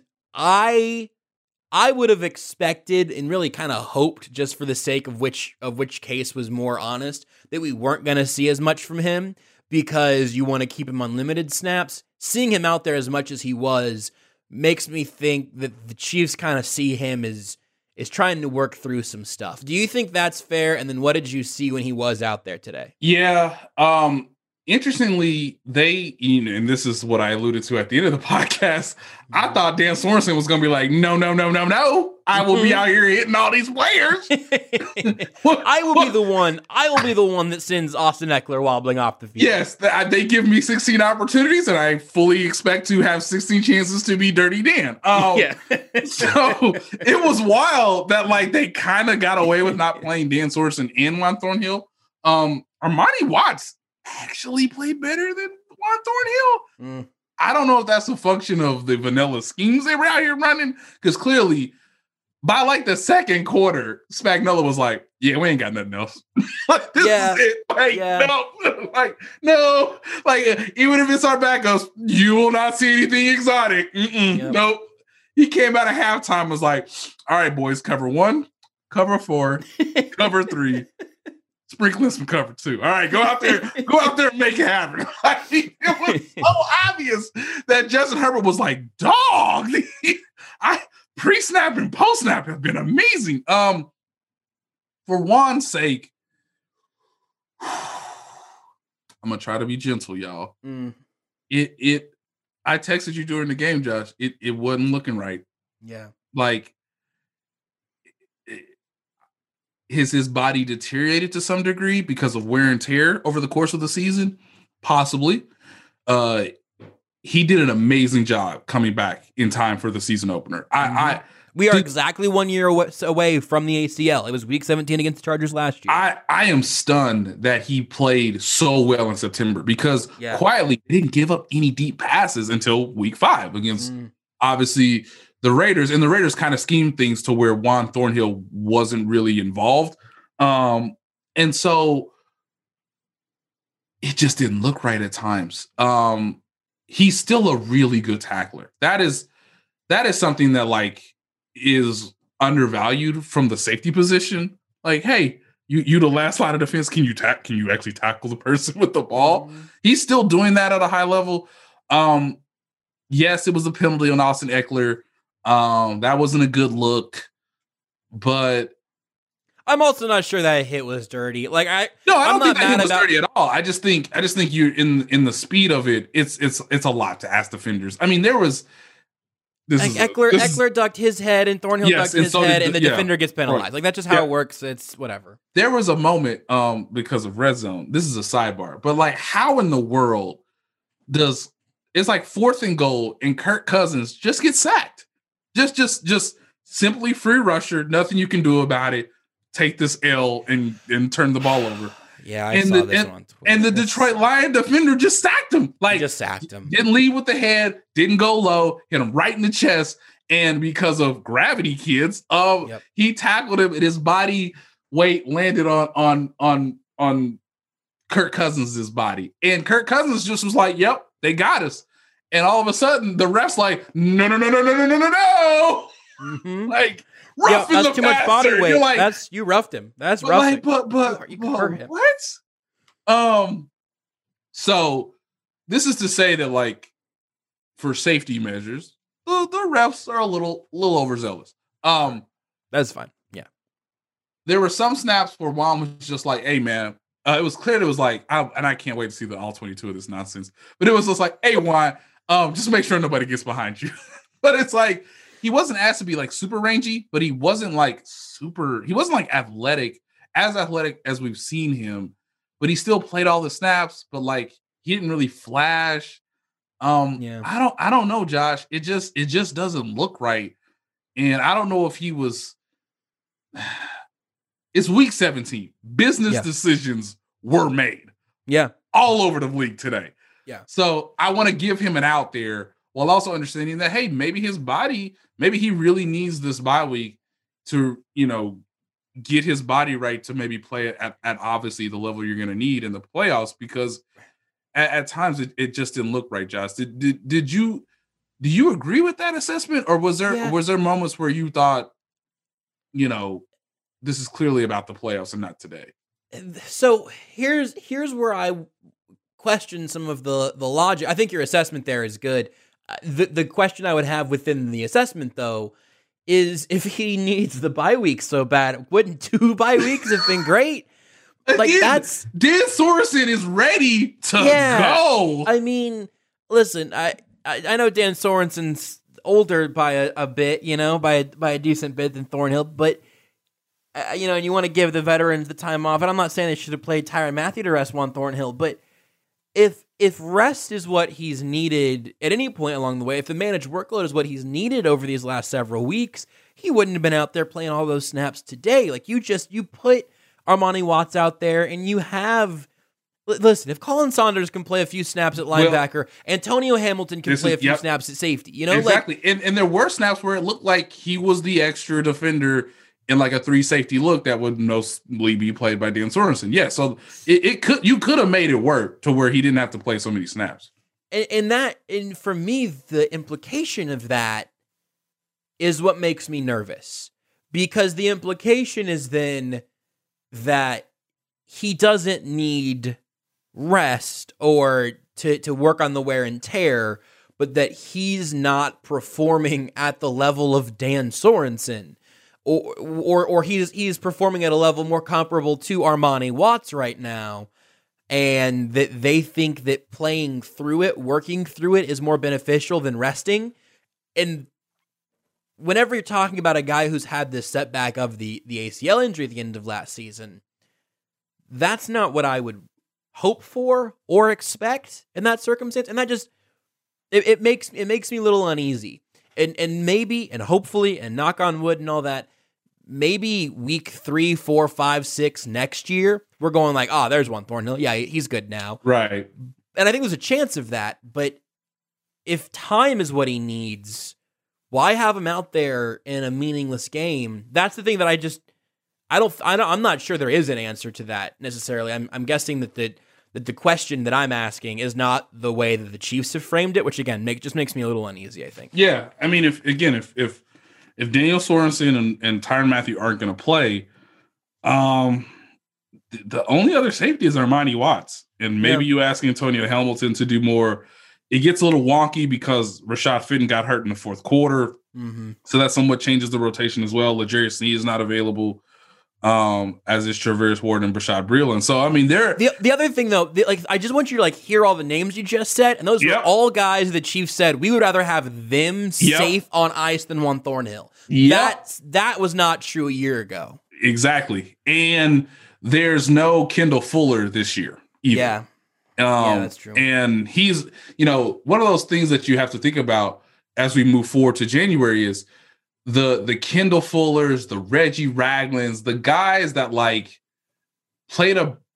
I I would have expected and really kind of hoped, just for the sake of which of which case was more honest, that we weren't going to see as much from him. Because you want to keep him on limited snaps. Seeing him out there as much as he was makes me think that the Chiefs kind of see him as is trying to work through some stuff. Do you think that's fair? And then what did you see when he was out there today? Yeah. Um, interestingly, they, you know, and this is what I alluded to at the end of the podcast, I thought Dan Sorensen was going to be like, no, no, no, no, no. I will be out here hitting all these players. I will be the one. I will be the one that sends Austin Ekeler wobbling off the field. Yes, th- they give me sixteen opportunities, and I fully expect to have sixteen chances to be Dirty Dan. Um, yeah. So it was wild that like they kind of got away with not playing Dan Sorensen and Juan Thornhill. Um, Armani Watts actually played better than Juan Thornhill. Mm. I don't know if that's a function of the vanilla schemes they were out here running, because clearly, by like the second quarter, Spagnuolo was like, yeah, we ain't got nothing else. Like, this yeah. is it. Like, yeah. no, like, no. Like, even if it's our backups, you will not see anything exotic. Yep. Nope. He came out of halftime and was like, all right, boys, cover one, cover four, cover three, sprinkling some cover two. All right, go out there, go out there and make it happen. Like, it was so obvious that Justin Herbert was like, dog, I pre-snap and post-snap have been amazing. Um, for Juan's sake, I'm gonna try to be gentle, y'all. Mm. It it I texted you during the game, Josh. It it wasn't looking right. Yeah. Like, it, has his body deteriorated to some degree because of wear and tear over the course of the season? Possibly. Uh He did an amazing job coming back in time for the season opener. I, mm-hmm. I we are did, exactly one year away from the A C L. It was week seventeen against the Chargers last year. I, I am stunned that he played so well in September because yeah. quietly he didn't give up any deep passes until week five against mm. obviously the Raiders. And the Raiders kind of schemed things to where Juan Thornhill wasn't really involved. Um, and so it just didn't look right at times. Um, He's still a really good tackler. That is that is something that like is undervalued from the safety position. Like, hey, you you the last line of defense. Can you ta- Can you actually tackle the person with the ball? Mm-hmm. He's still doing that at a high level. Um, yes, it was a penalty on Austin Ekeler. Um, that wasn't a good look, but I'm also not sure that hit was dirty. Like I no, I don't I'm think that hit was about- dirty at all. I just think I just think you in in the speed of it, it's it's it's a lot to ask defenders. I mean, there was this like is Ekeler a, this Ekeler is, ducked his head and Thornhill yes, ducked and his so head, did, and the yeah. defender gets penalized. Right. Like that's just how yeah. it works. It's whatever. There was a moment um because of red zone. This is a sidebar, but like, how in the world does it's like fourth and goal and Kirk Cousins just get sacked? Just just just simply free rusher. Nothing you can do about it. Take this L and and turn the ball over. Yeah, I and saw the, this and, one on Twitter. and the That's- Detroit Lion defender just sacked him. Like, just sacked him. Didn't lead with the head, didn't go low, hit him right in the chest. And because of gravity, kids, um, Yep. he tackled him, and his body weight landed on on on on Kirk Cousins' body. And Kirk Cousins just was like, "Yep, they got us." And all of a sudden, the ref's like, "No, no, no, no, no, no, no, no, no!" Mm-hmm. Like, Yeah, roughing that's the too much passer. body weight. You're like, that's you roughed him. That's but roughing. like, but but, You- you but hurt him. what? Um, so this is to say that, like, for safety measures, the, the refs are a little little overzealous. Um, That's fine. Yeah. there were some snaps where Juan was just like, "Hey, man." Uh, it was clear it was like, I, and I can't wait to see the all twenty-two of this nonsense. But it was just like, "Hey, Juan, um, just make sure nobody gets behind you." But it's like he wasn't asked to be like super rangy, but he wasn't like super. He wasn't like athletic, as athletic as we've seen him. But he still played all the snaps. But like he didn't really flash. Um, Yeah. I don't, I don't know, Josh. It just, it just doesn't look right, and I don't know if he was. It's week seventeen. Business Yeah. decisions were made Yeah. all over the league today. Yeah. So I want to give him an out there while also understanding that, hey, maybe his body, maybe he really needs this bye week to, you know, get his body right to maybe play at, at obviously the level you're going to need in the playoffs, because at, at times it, it just didn't look right, Josh. Did, did, did you, do you agree with that assessment? Or was there, Yeah. was there moments where you thought, you know, this is clearly about the playoffs and not today? So here's here's where I question some of the the logic. I think your assessment there is good. Uh, The the question I would have within the assessment, though, is if he needs the bye week so bad, wouldn't two bye weeks have been great? Like, Again, that's- Dan Sorensen is ready to Yeah. go. I mean, listen, I, I I know Dan Sorensen's older by a, a bit, you know, by a, by a decent bit than Thornhill, but uh, you know, and you want to give the veterans the time off. And I'm not saying they should have played Tyrann Mathieu to rest Juan Thornhill, but if if rest is what he's needed at any point along the way, if the managed workload is what he's needed over these last several weeks, he wouldn't have been out there playing all those snaps today. Like, you just you put Armani Watts out there, and you have. Listen, if Colin Saunders can play a few snaps at linebacker, well, Antonio Hamilton can play is, a few yep. snaps at safety. You know, exactly. Like, and, and there were snaps where it looked like he was the extra defender in like a three safety look that would mostly be played by Dan Sorensen. Yeah, so it, it could you could have made it work to where he didn't have to play so many snaps. And, and that, and for me, the implication of that is what makes me nervous, because the implication is then that he doesn't need rest or to, to work on the wear and tear, but that he's not performing at the level of Dan Sorensen, or or or he's he's performing at a level more comparable to Armani Watts right now, and that they think that playing through it, working through it, is more beneficial than resting. And whenever you're talking about a guy who's had this setback of the the A C L injury at the end of last season, that's not what I would hope for or expect in that circumstance. And that just it, it makes it makes me a little uneasy. And and maybe and hopefully and knock on wood and all that, maybe week three, four, five, six next year, we're going like, oh, there's one Thornhill. Yeah, he's good now. Right. And I think there's a chance of that. But if time is what he needs, why have him out there in a meaningless game? That's the thing that I just I don't I don't I'm not sure there is an answer to that necessarily. I'm I'm guessing that the that the question that I'm asking is not the way that the Chiefs have framed it, which again make, just makes me a little uneasy, I think. Yeah, I mean, if again, if if if Daniel Sorensen and, and Tyrann Mathieu aren't going to play, um, the, the only other safety is Armani Watts, and maybe Yeah. you ask Antonio Hamilton to do more. It gets a little wonky because Rashad Fitton got hurt in the fourth quarter, Mm-hmm. so that somewhat changes the rotation as well. L'Jarius Sneed is not available, um, as is Traverse Ward and Brashad Breeland. So I mean, they're The the other thing though, the, like I just want you to like hear all the names you just said, and those Yep. were all guys the Chiefs said we would rather have them Yep. safe on ice than Juan Thornhill. Yep. That's that was not true a year ago. exactly, and there's no Kendall Fuller this year either. Yeah. Um, Yeah, that's true. And he's, you know, one of those things that you have to think about as we move forward to January is the the Kendall Fullers, the Reggie Raglins, the guys that like played a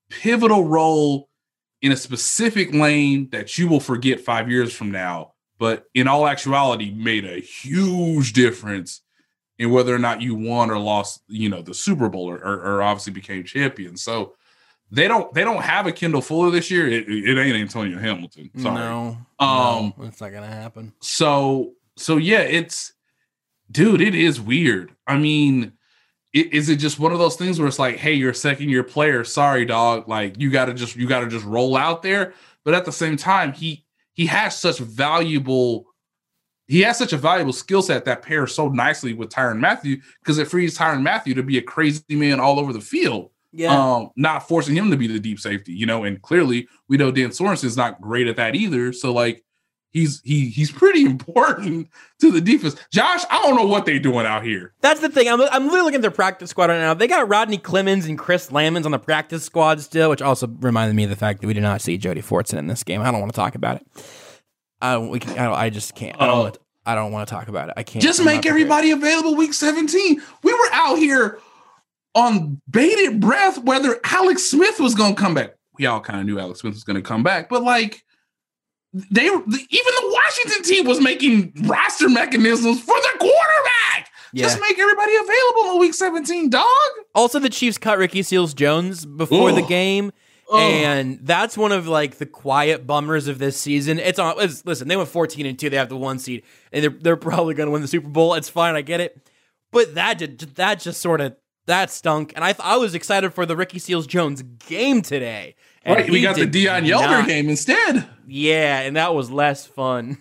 pivotal role in a specific lane that you will forget five years from now, but in all actuality made a huge difference in whether or not you won or lost, you know, the Super Bowl or, or, or obviously became champion. So they don't they don't have a Kendall Fuller this year. It, it ain't Antonio Hamilton. Sorry. No, um, no, it's not gonna happen. So so yeah, it's dude, it is weird. I mean, it, is it just one of those things where it's like, hey, you're a second year player. Sorry, dog. Like you gotta just you gotta just roll out there. But at the same time, he he has such valuable. He has such a valuable skill set that pairs so nicely with Tyrann Mathieu because it frees Tyrann Mathieu to be a crazy man all over the field. Yeah. Um, not forcing him to be the deep safety, you know, and clearly we know Dan Sorensen's not great at that either. So like he's he he's pretty important to the defense. Josh, I don't know what they're doing out here. That's the thing. I'm I'm literally looking at their practice squad right now. They got Rodney Clemens and Chris Lamons on the practice squad still, which also reminded me of the fact that we did not see Jody Fortson in this game. I don't want to talk about it. I don't, we can, I, don't, I just can't. I don't, Oh. want to, I don't want to talk about it. I can't. Just I'm make not prepared. everybody available week seventeen. We were out here on bated breath whether Alex Smith was going to come back. We all kind of knew Alex Smith was going to come back, but like they, even the Washington team was making roster mechanisms for the quarterback. Yeah. Just make everybody available in week seventeen, dog. Also, the Chiefs cut Ricky Seals-Jones before the Ugh. game. Ugh. And that's one of like the quiet bummers of this season. It's on. It's, listen, they went fourteen and two. They have the one seed, and they're they're probably going to win the Super Bowl. It's fine, I get it. But that did, that just sort of that stunk. And I th- I was excited for the Ricky Seals-Jones game today. And Right, we he got the did Deion Yelder not. game instead. Yeah, and that was less fun.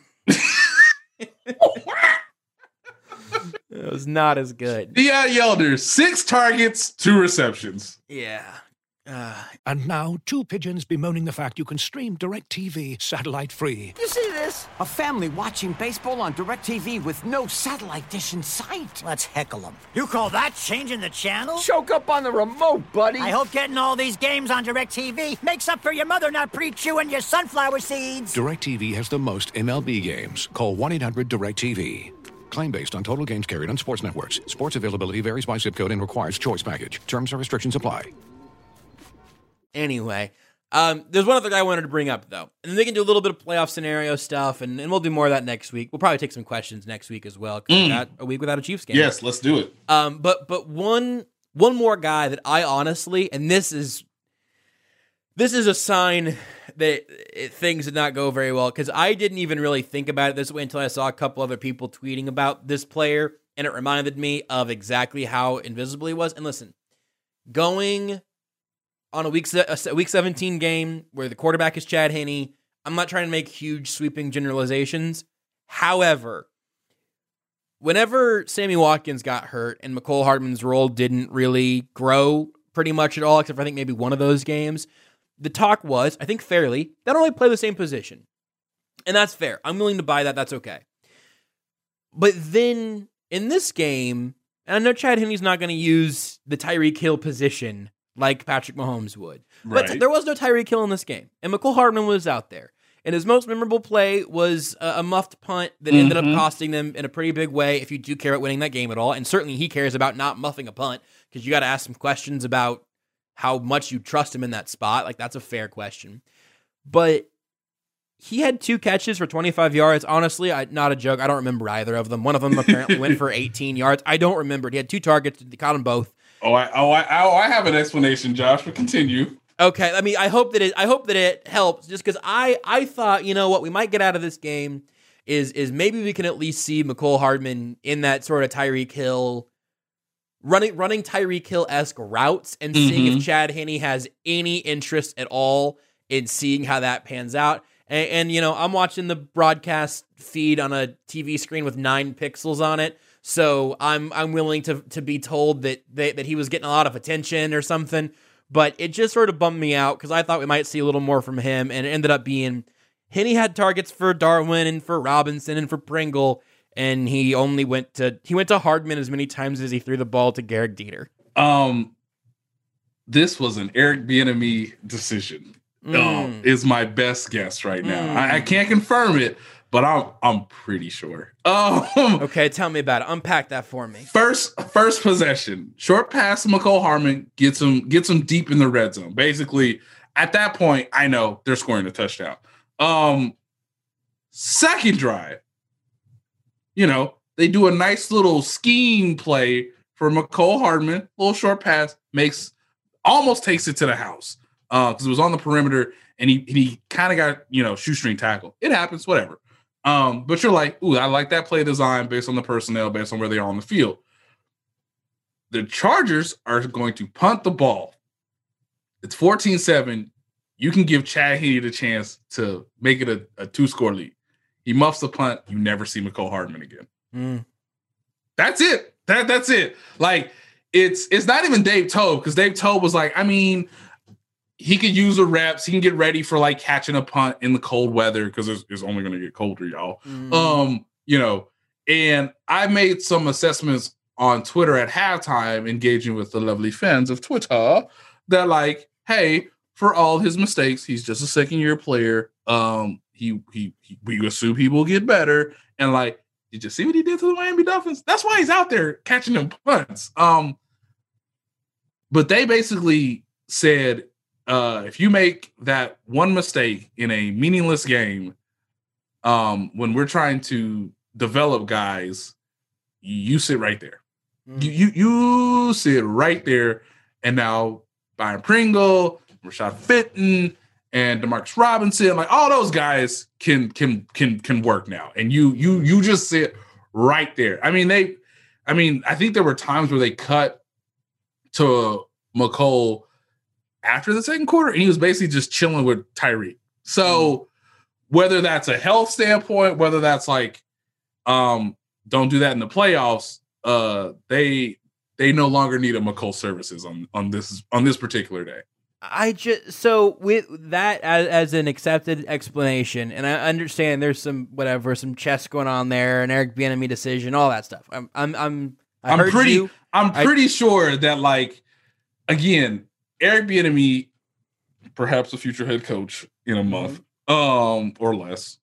It was not as good. Deion Yelder, six targets, two receptions. Yeah. Uh, And now, two pigeons bemoaning the fact you can stream DirecTV satellite free. You see this? A family watching baseball on DirecTV with no satellite dish in sight. Let's heckle them. You call that changing the channel? Choke up on the remote, buddy. I hope getting all these games on DirecTV makes up for your mother not pre-chewing your sunflower seeds. DirecTV has the most M L B games. Call one eight hundred direct T V. Claim based on total games carried on sports networks. Sports availability varies by zip code and requires choice package. Terms and restrictions apply. Anyway, um, there's one other guy I wanted to bring up, though. And they can do a little bit of playoff scenario stuff, and, and we'll do more of that next week. We'll probably take some questions next week as well, because we got a week without a Chiefs game. Yes, let's do it. Um, but but one one more guy that I honestly, and this is this is a sign that it, things did not go very well, because I didn't even really think about it this way until I saw a couple other people tweeting about this player, and it reminded me of exactly how invisible he was. And listen, going on a week se- a week seventeen game where the quarterback is Chad Henne, I'm not trying to make huge sweeping generalizations. However, whenever Sammy Watkins got hurt and McCole Hardman's role didn't really grow pretty much at all, except for I think maybe one of those games, the talk was, I think fairly, they don't really play the same position. And that's fair. I'm willing to buy that. That's okay. But then in this game, and I know Chad Henne's not going to use the Tyreek Hill position like Patrick Mahomes would. But Right. there was no Tyreek Hill in this game. And McCole Hardman was out there. And his most memorable play was a, a muffed punt that ended Mhm. up costing them in a pretty big way, if you do care about winning that game at all. And certainly he cares about not muffing a punt, because you got to ask some questions about how much you trust him in that spot. Like, that's a fair question. But he had two catches for twenty-five yards. Honestly, I, not a joke. I don't remember either of them. One of them apparently went for eighteen yards. I don't remember. He had two targets. They caught them both. Oh, I, oh, I, oh, I have an explanation, Josh, but continue. Okay, I mean, I hope that it. I hope that it helps. Just because I, I thought, you know, what we might get out of this game is, is maybe we can at least see McCole Hardman in that sort of Tyreek Hill, running, running Tyreek Hill-esque routes, and seeing if Chad Henne has any interest at all in seeing how that pans out. And, and you know, I'm watching the broadcast feed on a T V screen with nine pixels on it. So I'm I'm willing to to be told that they, that he was getting a lot of attention or something, but it just sort of bummed me out because I thought we might see a little more from him, and it ended up being Henne had targets for Darwin and for Robinson and for Pringle, and he only went to he went to Hardman as many times as he threw the ball to Garrett Dieter. Um, this was an Eric Bieniemy decision. Mm. Um, is my best guess right now. Mm. I, I can't confirm it, but I'm I'm pretty sure. Um, okay, tell me about it. Unpack that for me. First first possession, short pass to McCole Hardman gets him gets him deep in the red zone. Basically, at that point, I know they're scoring a touchdown. Um, second drive, you know, they do a nice little scheme play for McCole Hardman, little short pass, makes almost takes it to the house because uh, it was on the perimeter and he he kind of got, you know, shoestring tackle. It happens, whatever. Um, but you're like, ooh, I like that play design based on the personnel, based on where they are on the field. The Chargers are going to punt the ball. It's fourteen seven. You can give Chad Henne the chance to make it a, a two-score lead. He muffs the punt. You never see McCole Hardman again. Mm. That's it. That that's it. Like it's it's not even Dave Toub because Dave Toub was like, I mean, he could use the reps. He can get ready for like catching a punt in the cold weather because it's, it's only going to get colder, y'all. Mm. Um, you know, and I made some assessments on Twitter at halftime, engaging with the lovely fans of Twitter. That like, hey, for all his mistakes, he's just a second year player. Um, he, he he we assume he will get better. And like, did you see what he did to the Miami Dolphins? That's why he's out there catching them punts. Um, but they basically said, uh, if you make that one mistake in a meaningless game, um, when we're trying to develop guys, you sit right there. Mm. You, you you sit right there. And now Byron Pringle, Rashad Fenton, and DeMarcus Robinson, like all those guys can can can can work now. And you you you just sit right there. I mean, they I mean, I think there were times where they cut to McCole after the second quarter, and he was basically just chilling with Tyreek. So mm. whether that's a health standpoint, whether that's like um don't do that in the playoffs, uh they they no longer need a McCole services on on this on this particular day. I just so with that as, as an accepted explanation, and I understand there's some whatever some chess going on there, an Eric Bieniemy decision, all that stuff. I'm I'm I'm I I'm heard pretty you. I'm pretty I, sure that like again, Eric Bieniemy, perhaps a future head coach in a month, mm-hmm. um or less.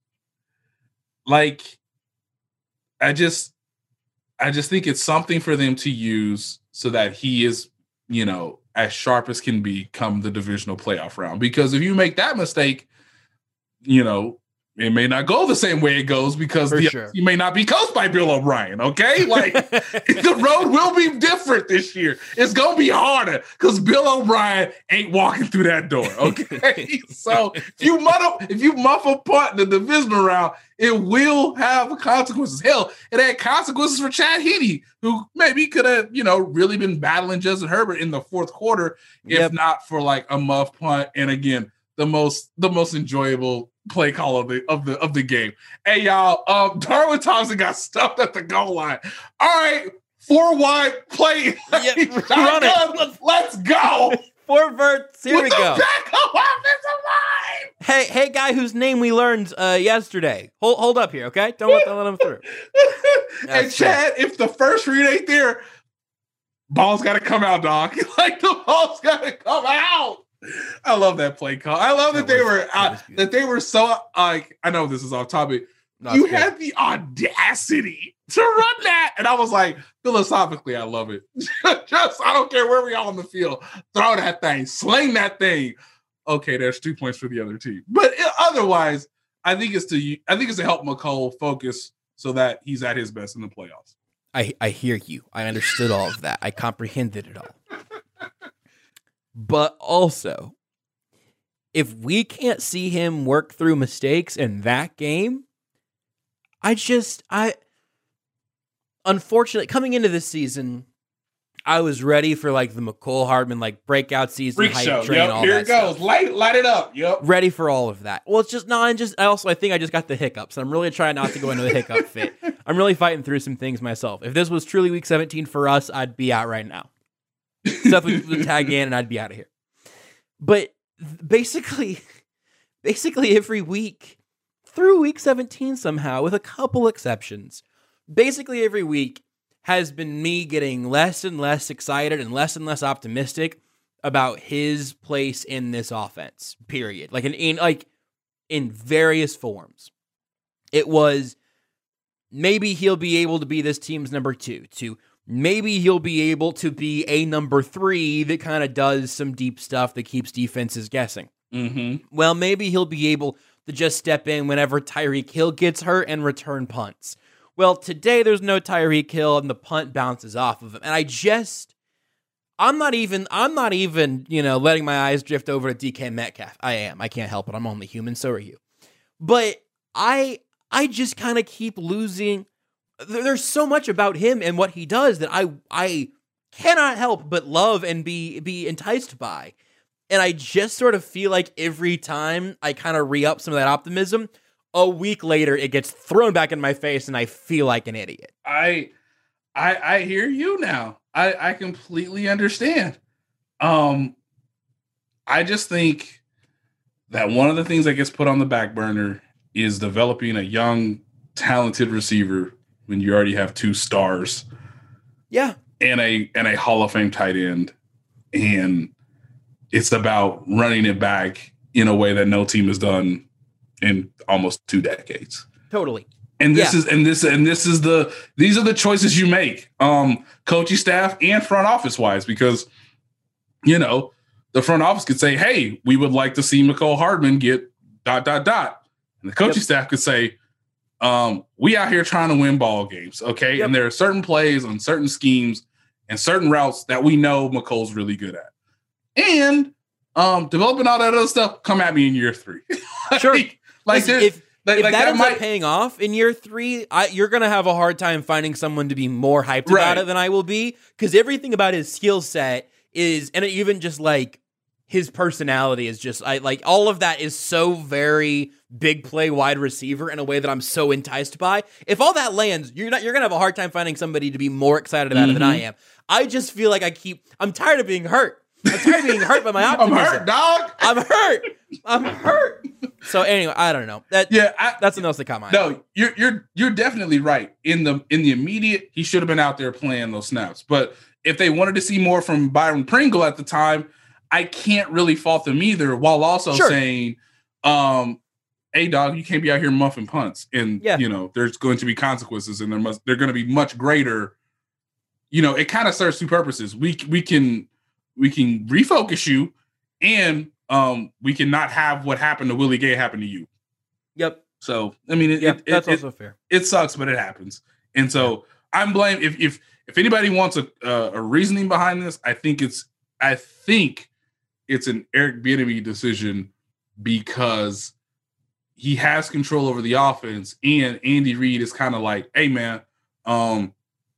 Like, I just I just think it's something for them to use so that he is, you know, as sharp as can be come the divisional playoff round. Because if you make that mistake, you know, it may not go the same way it goes because the, sure. you may not be coached by Bill O'Brien, okay? Like, the road will be different this year. It's going to be harder because Bill O'Brien ain't walking through that door, okay? So if you, muddle, if you muff a punt in the divisional round, it will have consequences. Hell, it had consequences for Chad Henne, who maybe could have, you know, really been battling Justin Herbert in the fourth quarter, if yep. not for like a muff punt. And again, the most the most enjoyable play call of the of the of the game. Hey y'all, um, Darwin Thompson got stuffed at the goal line. All right, four wide play. Yep, run it. Let's, let's go. Four verts. Here With we the go. Backup offensive line. Hey, hey, guy whose name we learned uh, yesterday. Hold, hold up here, okay? Don't let, don't let him through. And Chad, if the first read ain't there, ball's got to come out, dog. Like the ball's got to come out. I love that play call. I love that, that they was, were uh, that, that they were so like. I know this is off topic. No, you good. Had the audacity to run that, and I was like, philosophically, I love it. Just I don't care where we are on the field. Throw that thing, sling that thing. Okay, there's two points for the other team. But it, otherwise, I think it's to I think it's to help McCole focus so that he's at his best in the playoffs. I I hear you. I understood all of that. I comprehended it all. But also, if we can't see him work through mistakes in that game, I just, I, unfortunately, coming into this season, I was ready for like the McCole Hardman, like breakout season, Freak hype show. train, Yep, all here that it goes. Stuff. Light, light it up. Yep. Ready for all of that. Well, it's just not, and just, I also, I think I just got the hiccups. I'm really trying not to go into the hiccup fit. I'm really fighting through some things myself. If this was truly week seventeen for us, I'd be out right now. Stuff would tag in and I'd be out of here. But basically, basically every week through week seventeen somehow, with a couple exceptions, basically every week has been me getting less and less excited and less and less optimistic about his place in this offense, period. Like in, in like in various forms. It was maybe he'll be able to be this team's number two, to maybe he'll be able to be a number three that kind of does some deep stuff that keeps defenses guessing. Mm-hmm. Well, maybe he'll be able to just step in whenever Tyreek Hill gets hurt and return punts. Well, today there's no Tyreek Hill and the punt bounces off of him. And I just, I'm not even, I'm not even, you know, letting my eyes drift over to D K Metcalf. I am. I can't help it. I'm only human. So are you. But I, I just kind of keep losing. There's so much about him and what he does that I, I cannot help but love and be, be enticed by. And I just sort of feel like every time I kind of re-up some of that optimism, a week later it gets thrown back in my face and I feel like an idiot. I I I hear you now. I, I completely understand. Um I just think that one of the things that gets put on the back burner is developing a young, talented receiver when you already have two stars. Yeah. And a and a Hall of Fame tight end. And it's about running it back in a way that no team has done in almost two decades. Totally. And this yeah. is and this and this is the these are the choices you make, um, coaching staff and front office wise, because you know the front office could say, "Hey, we would like to see Mecole Hardman get dot dot dot," and the coaching yep. staff could say, um, "We out here trying to win ball games, okay?" Yep. And there are certain plays on certain schemes and certain routes that we know Mecole's really good at. And um, developing all that other stuff, come at me in year three. Sure. like, like if, like, if like that, that ends might... up paying off in year three, I, you're going to have a hard time finding someone to be more hyped right. about it than I will be. Because everything about his skill set is, and even just like his personality is just, I like all of that is so very big play wide receiver in a way that I'm so enticed by. If all that lands, you're not, you're going to have a hard time finding somebody to be more excited about mm-hmm. it than I am. I just feel like I keep, I'm tired of being hurt. I'm tired of being hurt by my optimism. I'm hurt, dog. I'm hurt. I'm hurt. So anyway, I don't know. That yeah, I, that's something else that caught my eye. No, you're you're you're definitely right. In the in the immediate, he should have been out there playing those snaps. But if they wanted to see more from Byron Pringle at the time, I can't really fault them either. While also sure. saying, um, "Hey, dog, you can't be out here muffing punts, and yeah. you know there's going to be consequences, and there must they're going to be much greater." You know, it kind of serves two purposes. We we can. We can refocus you, and um, we can not have what happened to Willie Gay happen to you. Yep. So I mean, it, yep, it, that's it, also it, fair. It sucks, but it happens. And so I'm blamed. If if if anybody wants a uh, a reasoning behind this, I think it's I think it's an Eric Bieniemy decision because he has control over the offense, and Andy Reid is kind of like, hey man, um,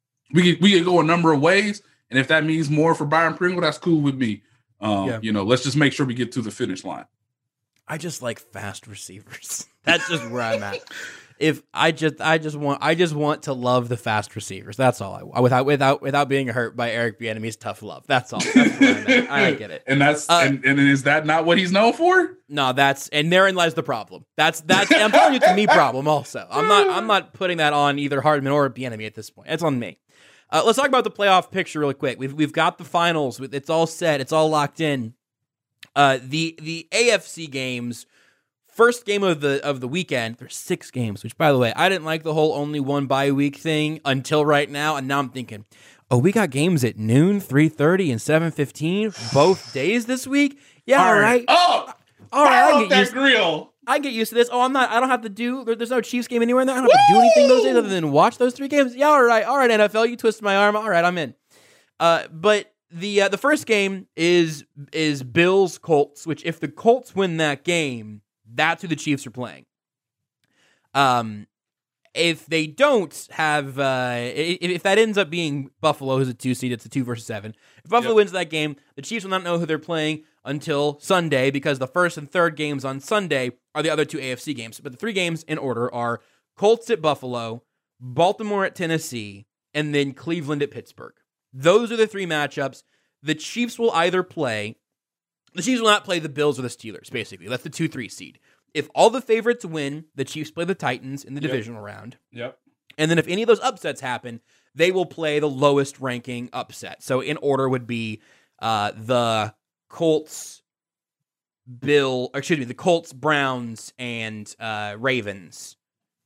we could, we could go a number of ways. And if that means more for Byron Pringle, that's cool with me. Um, yeah. You know, let's just make sure we get to the finish line. I just like fast receivers. That's just where I'm at. If I just, I just want, I just want to love the fast receivers. That's all I want. Without, without, without being hurt by Eric Bieniemy's tough love. That's all. That's where I'm at. I get it. And that's, uh, and, and is that not what he's known for? No, that's, and therein lies the problem. That's, that's. I'm telling you, it's a me problem. Also, I'm not, I'm not putting that on either Hardman or Bieniemy at this point. It's on me. Uh, let's talk about the playoff picture really quick. We've we've got the finals. It's all set. It's all locked in. Uh, the the A F C games, first game of the of the weekend. There's six games. Which, by the way, I didn't like the whole only one bye week thing until right now. And now I'm thinking, oh, we got games at noon, three thirty, and seven fifteen both days this week. Yeah, all right. Oh, all right. I get that used, grill. I get used to this. Oh, I'm not. I don't have to do. There, there's no Chiefs game anywhere in there. I don't have Woo! to do anything those days other than watch those three games. Yeah, all right, all right. N F L, you twisted my arm. All right, I'm in. Uh, but the uh, the first game is is Bills Colts. Which if the Colts win that game, that's who the Chiefs are playing. Um, if they don't have, uh, if, if that ends up being Buffalo, who's a two seed, it's a two versus seven. If Buffalo yep. wins that game, the Chiefs will not know who they're playing until Sunday because the first and third games on Sunday are the other two A F C games. But the three games in order are Colts at Buffalo, Baltimore at Tennessee, and then Cleveland at Pittsburgh. Those are the three matchups. The Chiefs will either play, the Chiefs will not play the Bills or the Steelers, basically. That's the two three seed. If all the favorites win, the Chiefs play the Titans in the yep. divisional round. Yep. And then if any of those upsets happen, they will play the lowest ranking upset. So in order would be uh, the Colts, Bill, or excuse me, the Colts, Browns, and uh, Ravens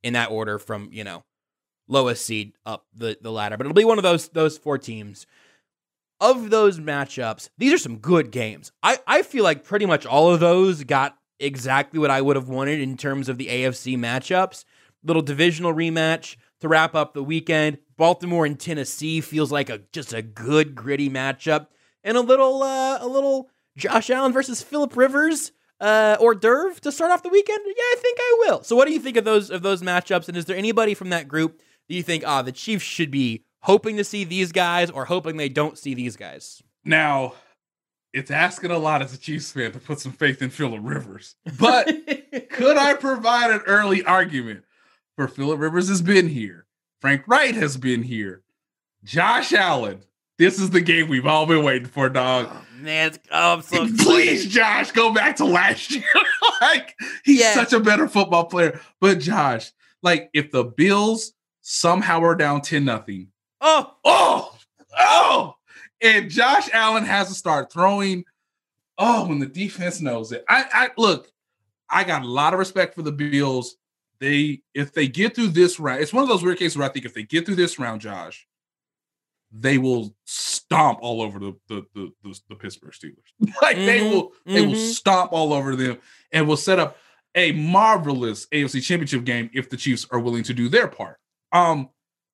in that order from, you know, lowest seed up the, the ladder. But it'll be one of those those four teams. Of those matchups, these are some good games. I, I feel like pretty much all of those got exactly what I would have wanted in terms of the A F C matchups. Little divisional rematch to wrap up the weekend. Baltimore and Tennessee feels like a just a good gritty matchup, and a little uh, a little Josh Allen versus Phillip Rivers uh, hors d'oeuvre to start off the weekend. Yeah, I think I will. So, what do you think of those of those matchups? And is there anybody from that group that you think, ah, the Chiefs should be hoping to see these guys, or hoping they don't see these guys? Now, it's asking a lot as a Chiefs fan to put some faith in Phillip Rivers, but could I provide an early argument? For Phillip Rivers has been here. Frank Wright has been here. Josh Allen. This is the game we've all been waiting for, dog. Oh, man, oh, I'm so Please, Josh, go back to last year. Like, he's Yeah. such a better football player. But Josh, like, if the Bills somehow are down ten nothing, Oh, oh, oh, and Josh Allen has to start throwing. Oh, when the defense knows it. I, I look, I got a lot of respect for the Bills. They, if they get through this round, it's one of those weird cases where I think if they get through this round, Josh, they will stomp all over the the the, the, the Pittsburgh Steelers. Like mm-hmm. they will, mm-hmm. they will stomp all over them and will set up a marvelous A F C Championship game if the Chiefs are willing to do their part. Um,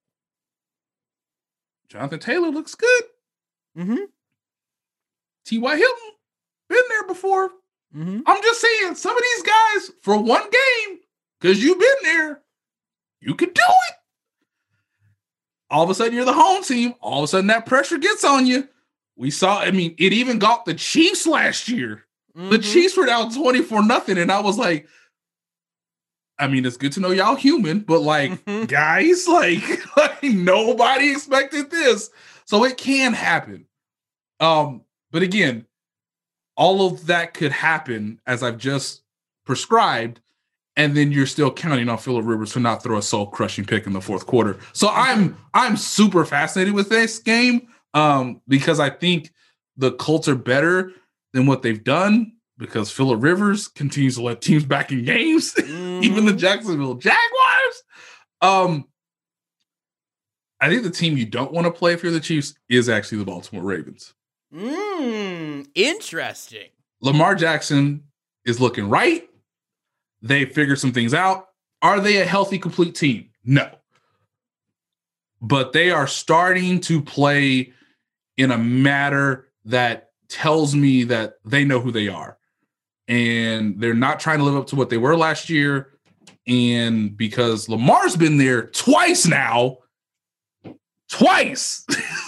Jonathan Taylor looks good. Mm-hmm. T Y. Hilton been there before. Mm-hmm. I'm just saying, some of these guys for one game. Because you've been there, you can do it. All of a sudden, you're the home team. All of a sudden, that pressure gets on you. We saw, I mean, it even got the Chiefs last year. Mm-hmm. The Chiefs were down twenty-four nothing, and I was like, I mean, it's good to know y'all human, but like, mm-hmm. guys, like, like, nobody expected this. So it can happen. Um, but again, all of that could happen, as I've just prescribed, and then you're still counting on Phillip Rivers to not throw a soul-crushing pick in the fourth quarter. So I'm I'm super fascinated with this game um, because I think the Colts are better than what they've done because Phillip Rivers continues to let teams back in games, mm-hmm. even the Jacksonville Jaguars. Um, I think the team you don't want to play if you're the Chiefs is actually the Baltimore Ravens. Mm, interesting. Lamar Jackson is looking right. They figured some things out. Are they a healthy, complete team? No. But they are starting to play in a manner that tells me that they know who they are. And they're not trying to live up to what they were last year. And because Lamar's been there twice now, twice,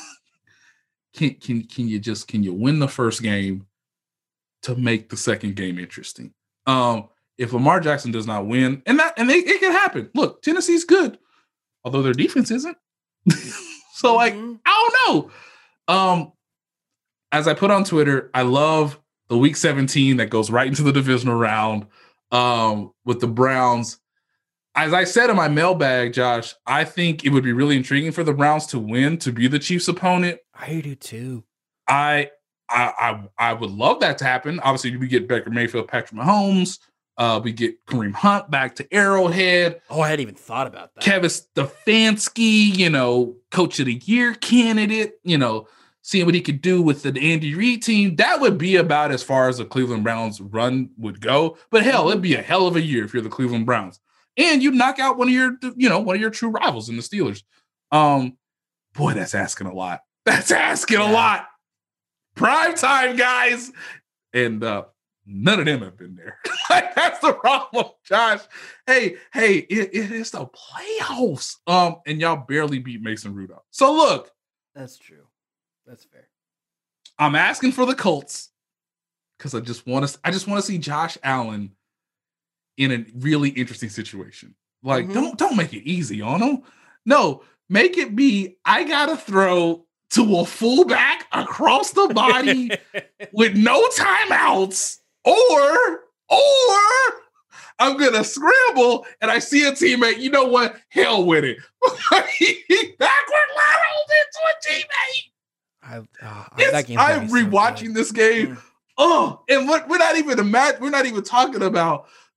can, can, can you just, can you win the first game to make the second game interesting? Um, If Lamar Jackson does not win, and that and they, it can happen. Look, Tennessee's good, although their defense isn't. So, like, mm-hmm. I don't know. Um, as I put on Twitter, I love the Week seventeen that goes right into the divisional round um, with the Browns. As I said in my mailbag, Josh, I think it would be really intriguing for the Browns to win, to be the Chiefs' opponent. I do too. I I I, I would love that to happen. Obviously, we get Baker Mayfield, Patrick Mahomes. Uh, we get Kareem Hunt back to Arrowhead. Oh, I hadn't even thought about that. Kevin Stefanski, you know, Coach of the Year candidate, you know, seeing what he could do with the Andy Reid team. That would be about as far as the Cleveland Browns run would go. But hell, it'd be a hell of a year if you're the Cleveland Browns. And you knock out one of your, you know, one of your true rivals in the Steelers. Um, boy, that's asking a lot. That's asking yeah. a lot. Prime time, guys. And uh none of them have been there. Like, that's the problem, Josh. Hey, hey, it, it is the playoffs. Um, and y'all barely beat Mason Rudolph. So look, that's true. That's fair. I'm asking for the Colts because I just want to. I just want to see Josh Allen in a really interesting situation. Like, mm-hmm. don't don't make it easy on him. No, make it be. I gotta throw to a fullback across the body with no timeouts. Or, or I'm going to scramble and I see a teammate. You know what? Hell with it. Backward lateral into a teammate. I, uh, that game I'm rewatching so this game. Mm. Oh, and what, we're not even imagine, we're not even talking about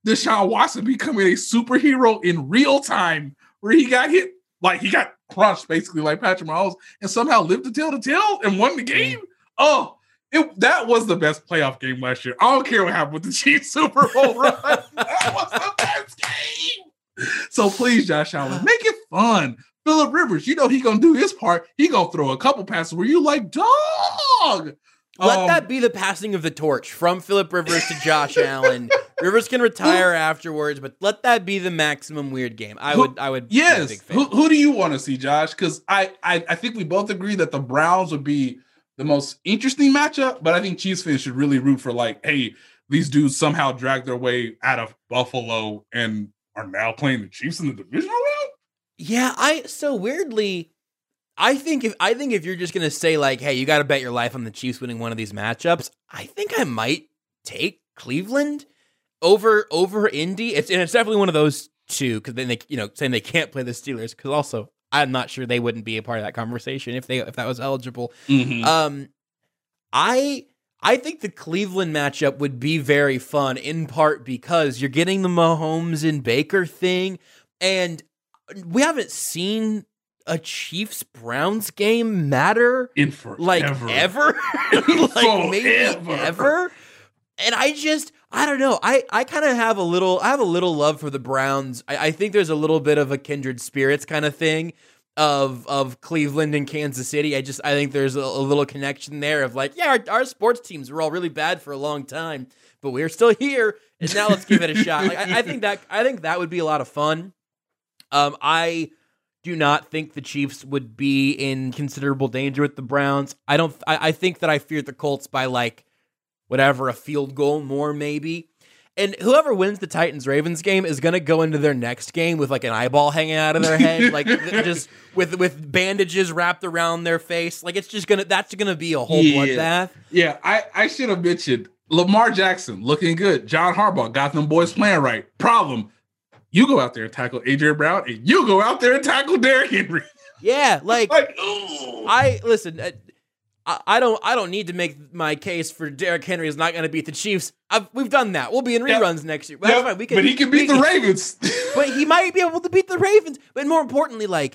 Deshaun Watson becoming a superhero in real time, where he got hit, like he got crushed basically like Patrick Mahomes, and somehow lived to tell the tale and won the game. Oh, it, that was the best playoff game last year. I don't care what happened with the Chiefs Super Bowl run. That was the best game. So please, Josh Allen, make it fun. Phillip Rivers, you know he gonna do his part. He gonna throw a couple passes where you like, dog. Let um, that be the passing of the torch from Phillip Rivers to Josh Allen. Rivers can retire afterwards, but let that be the maximum weird game. I who, would, I would. Yes. Be a big fan. Who, who do you want to see, Josh? Because I, I, I think we both agree that the Browns would be the most interesting matchup, but I think Chiefs fans should really root for like, hey, these dudes somehow dragged their way out of Buffalo and are now playing the Chiefs in the divisional round. Yeah, I so weirdly. I think if I think if you're just gonna say like, hey, you got to bet your life on the Chiefs winning one of these matchups, I think I might take Cleveland over over Indy. It's and it's definitely one of those two because then they you know saying they can't play the Steelers because also I'm not sure they wouldn't be a part of that conversation if they if that was eligible. Mm-hmm. Um, I I think the Cleveland matchup would be very fun in part because you're getting the Mahomes and Baker thing, and we haven't seen a Chiefs Browns game matter in forever. like ever, like maybe ever. And I just, I don't know. I, I kind of have a little, I have a little love for the Browns. I, I think there's a little bit of a kindred spirits kind of thing of of Cleveland and Kansas City. I just, I think there's a, a little connection there of like, yeah, our, our sports teams were all really bad for a long time, but we're still here, and now let's give it a shot. Like, I, I think that, I think that would be a lot of fun. Um, I. do not think the Chiefs would be in considerable danger with the Browns. I don't. I, I think that I fear the Colts by like whatever, a field goal more maybe. And whoever wins the Titans-Ravens game is going to go into their next game with like an eyeball hanging out of their head, like just with with bandages wrapped around their face. Like it's just gonna. That's gonna be a whole yeah. bloodbath. Yeah, I I should have mentioned Lamar Jackson looking good. John Harbaugh got them boys playing right. Problem. You go out there and tackle A J Brown, and you go out there and tackle Derrick Henry. Yeah, like, like I listen. I, I don't. I don't need to make my case for Derrick Henry is not going to beat the Chiefs. I've, we've done that. We'll be in reruns yep. next year. That's yep. fine. We can, but he can beat we, the Ravens. But he might be able to beat the Ravens. But more importantly, like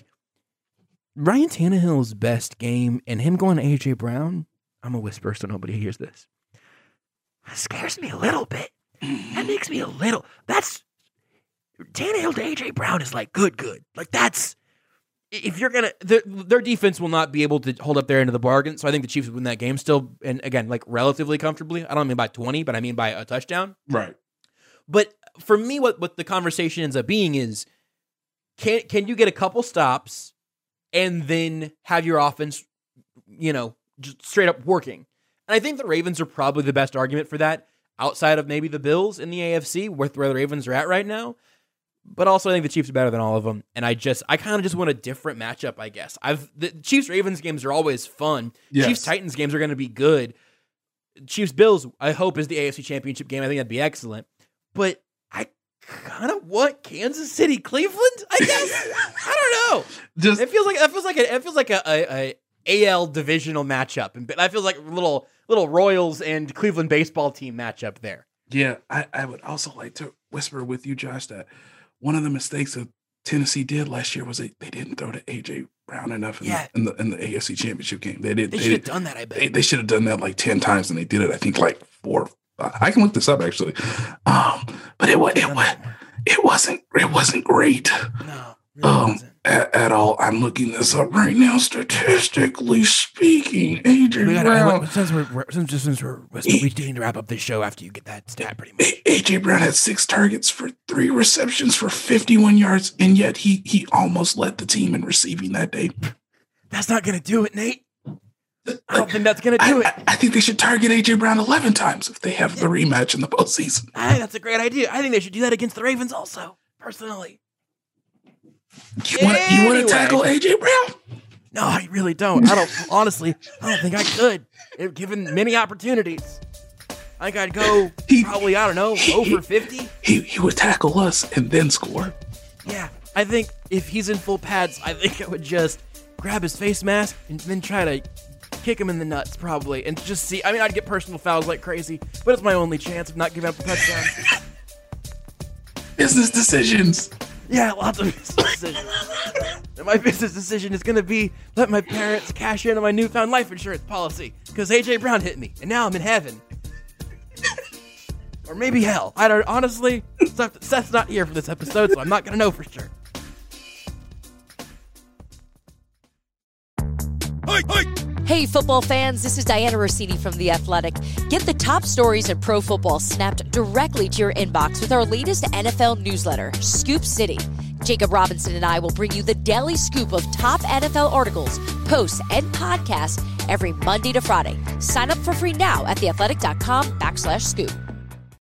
Ryan Tannehill's best game and him going to A J Brown. I'm a whisper so nobody hears this. That scares me a little bit. That makes me a little. That's. Tannehill to A J Brown is like good, good. Like that's if you're gonna their, their defense will not be able to hold up their end of the bargain. So I think the Chiefs would win that game still, and again, like relatively comfortably. I don't mean by twenty, but I mean by a touchdown. Right. But for me, what what the conversation ends up being is can can you get a couple stops and then have your offense, you know, just straight up working? And I think the Ravens are probably the best argument for that outside of maybe the Bills in the A F C, with where the Ravens are at right now. But also, I think the Chiefs are better than all of them, and I just, I kind of just want a different matchup. I guess I've the Chiefs Ravens games are always fun. Yes. Chiefs Titans games are going to be good. Chiefs Bills, I hope, is the A F C Championship game. I think that'd be excellent. But I kind of want Kansas City Cleveland. I guess I don't know. Just it feels like it feels like a, it feels like a, a, a A L divisional matchup, and that feels like a little little Royals and Cleveland baseball team matchup there. Yeah, I, I would also like to whisper with you, Josh, that one of the mistakes that Tennessee did last year was they, they didn't throw to A J Brown enough in, yeah. the, in the in the A F C Championship game. They did. They, they should have done that. I bet they, they should have done that like ten times, and they did it. I think like four. I can look this up actually, um, but it was it was it wasn't it wasn't great. No, it um, wasn't. At, at all. I'm looking this up right now. Statistically speaking, A J we gotta, Brown. I, since we're since, since we're we need to wrap up this show after you get that stat pretty much. A J Brown had six targets for three receptions for fifty-one yards, and yet he he almost led the team in receiving that day. That's not gonna do it, Nate. I don't think that's gonna do I, it. I, I think they should target A J Brown eleven times if they have the rematch in the postseason. I think that's a great idea. I think they should do that against the Ravens also, personally. You want anyway. you want to tackle A J Brown? No, I really don't. I don't. Honestly, I don't think I could. If given many opportunities, I think I'd go he, probably I don't know over fifty. He he would tackle us and then score. Yeah, I think if he's in full pads, I think I would just grab his face mask and then try to kick him in the nuts, probably, and just see. I mean, I'd get personal fouls like crazy, but it's my only chance of not giving up the touchdown. Business decisions. Yeah, lots of business decisions. And my business decision is going to be let my parents cash in on my newfound life insurance policy because A J Brown hit me, and now I'm in heaven. Or maybe hell. I don't. Honestly, Seth, Seth's not here for this episode, so I'm not going to know for sure. Hey, football fans, this is Diana Rossini from The Athletic. Get the top stories in pro football snapped directly to your inbox with our latest N F L newsletter, Scoop City. Jacob Robinson and I will bring you the daily scoop of top N F L articles, posts, and podcasts every Monday to Friday. Sign up for free now at theathletic.com backslash scoop.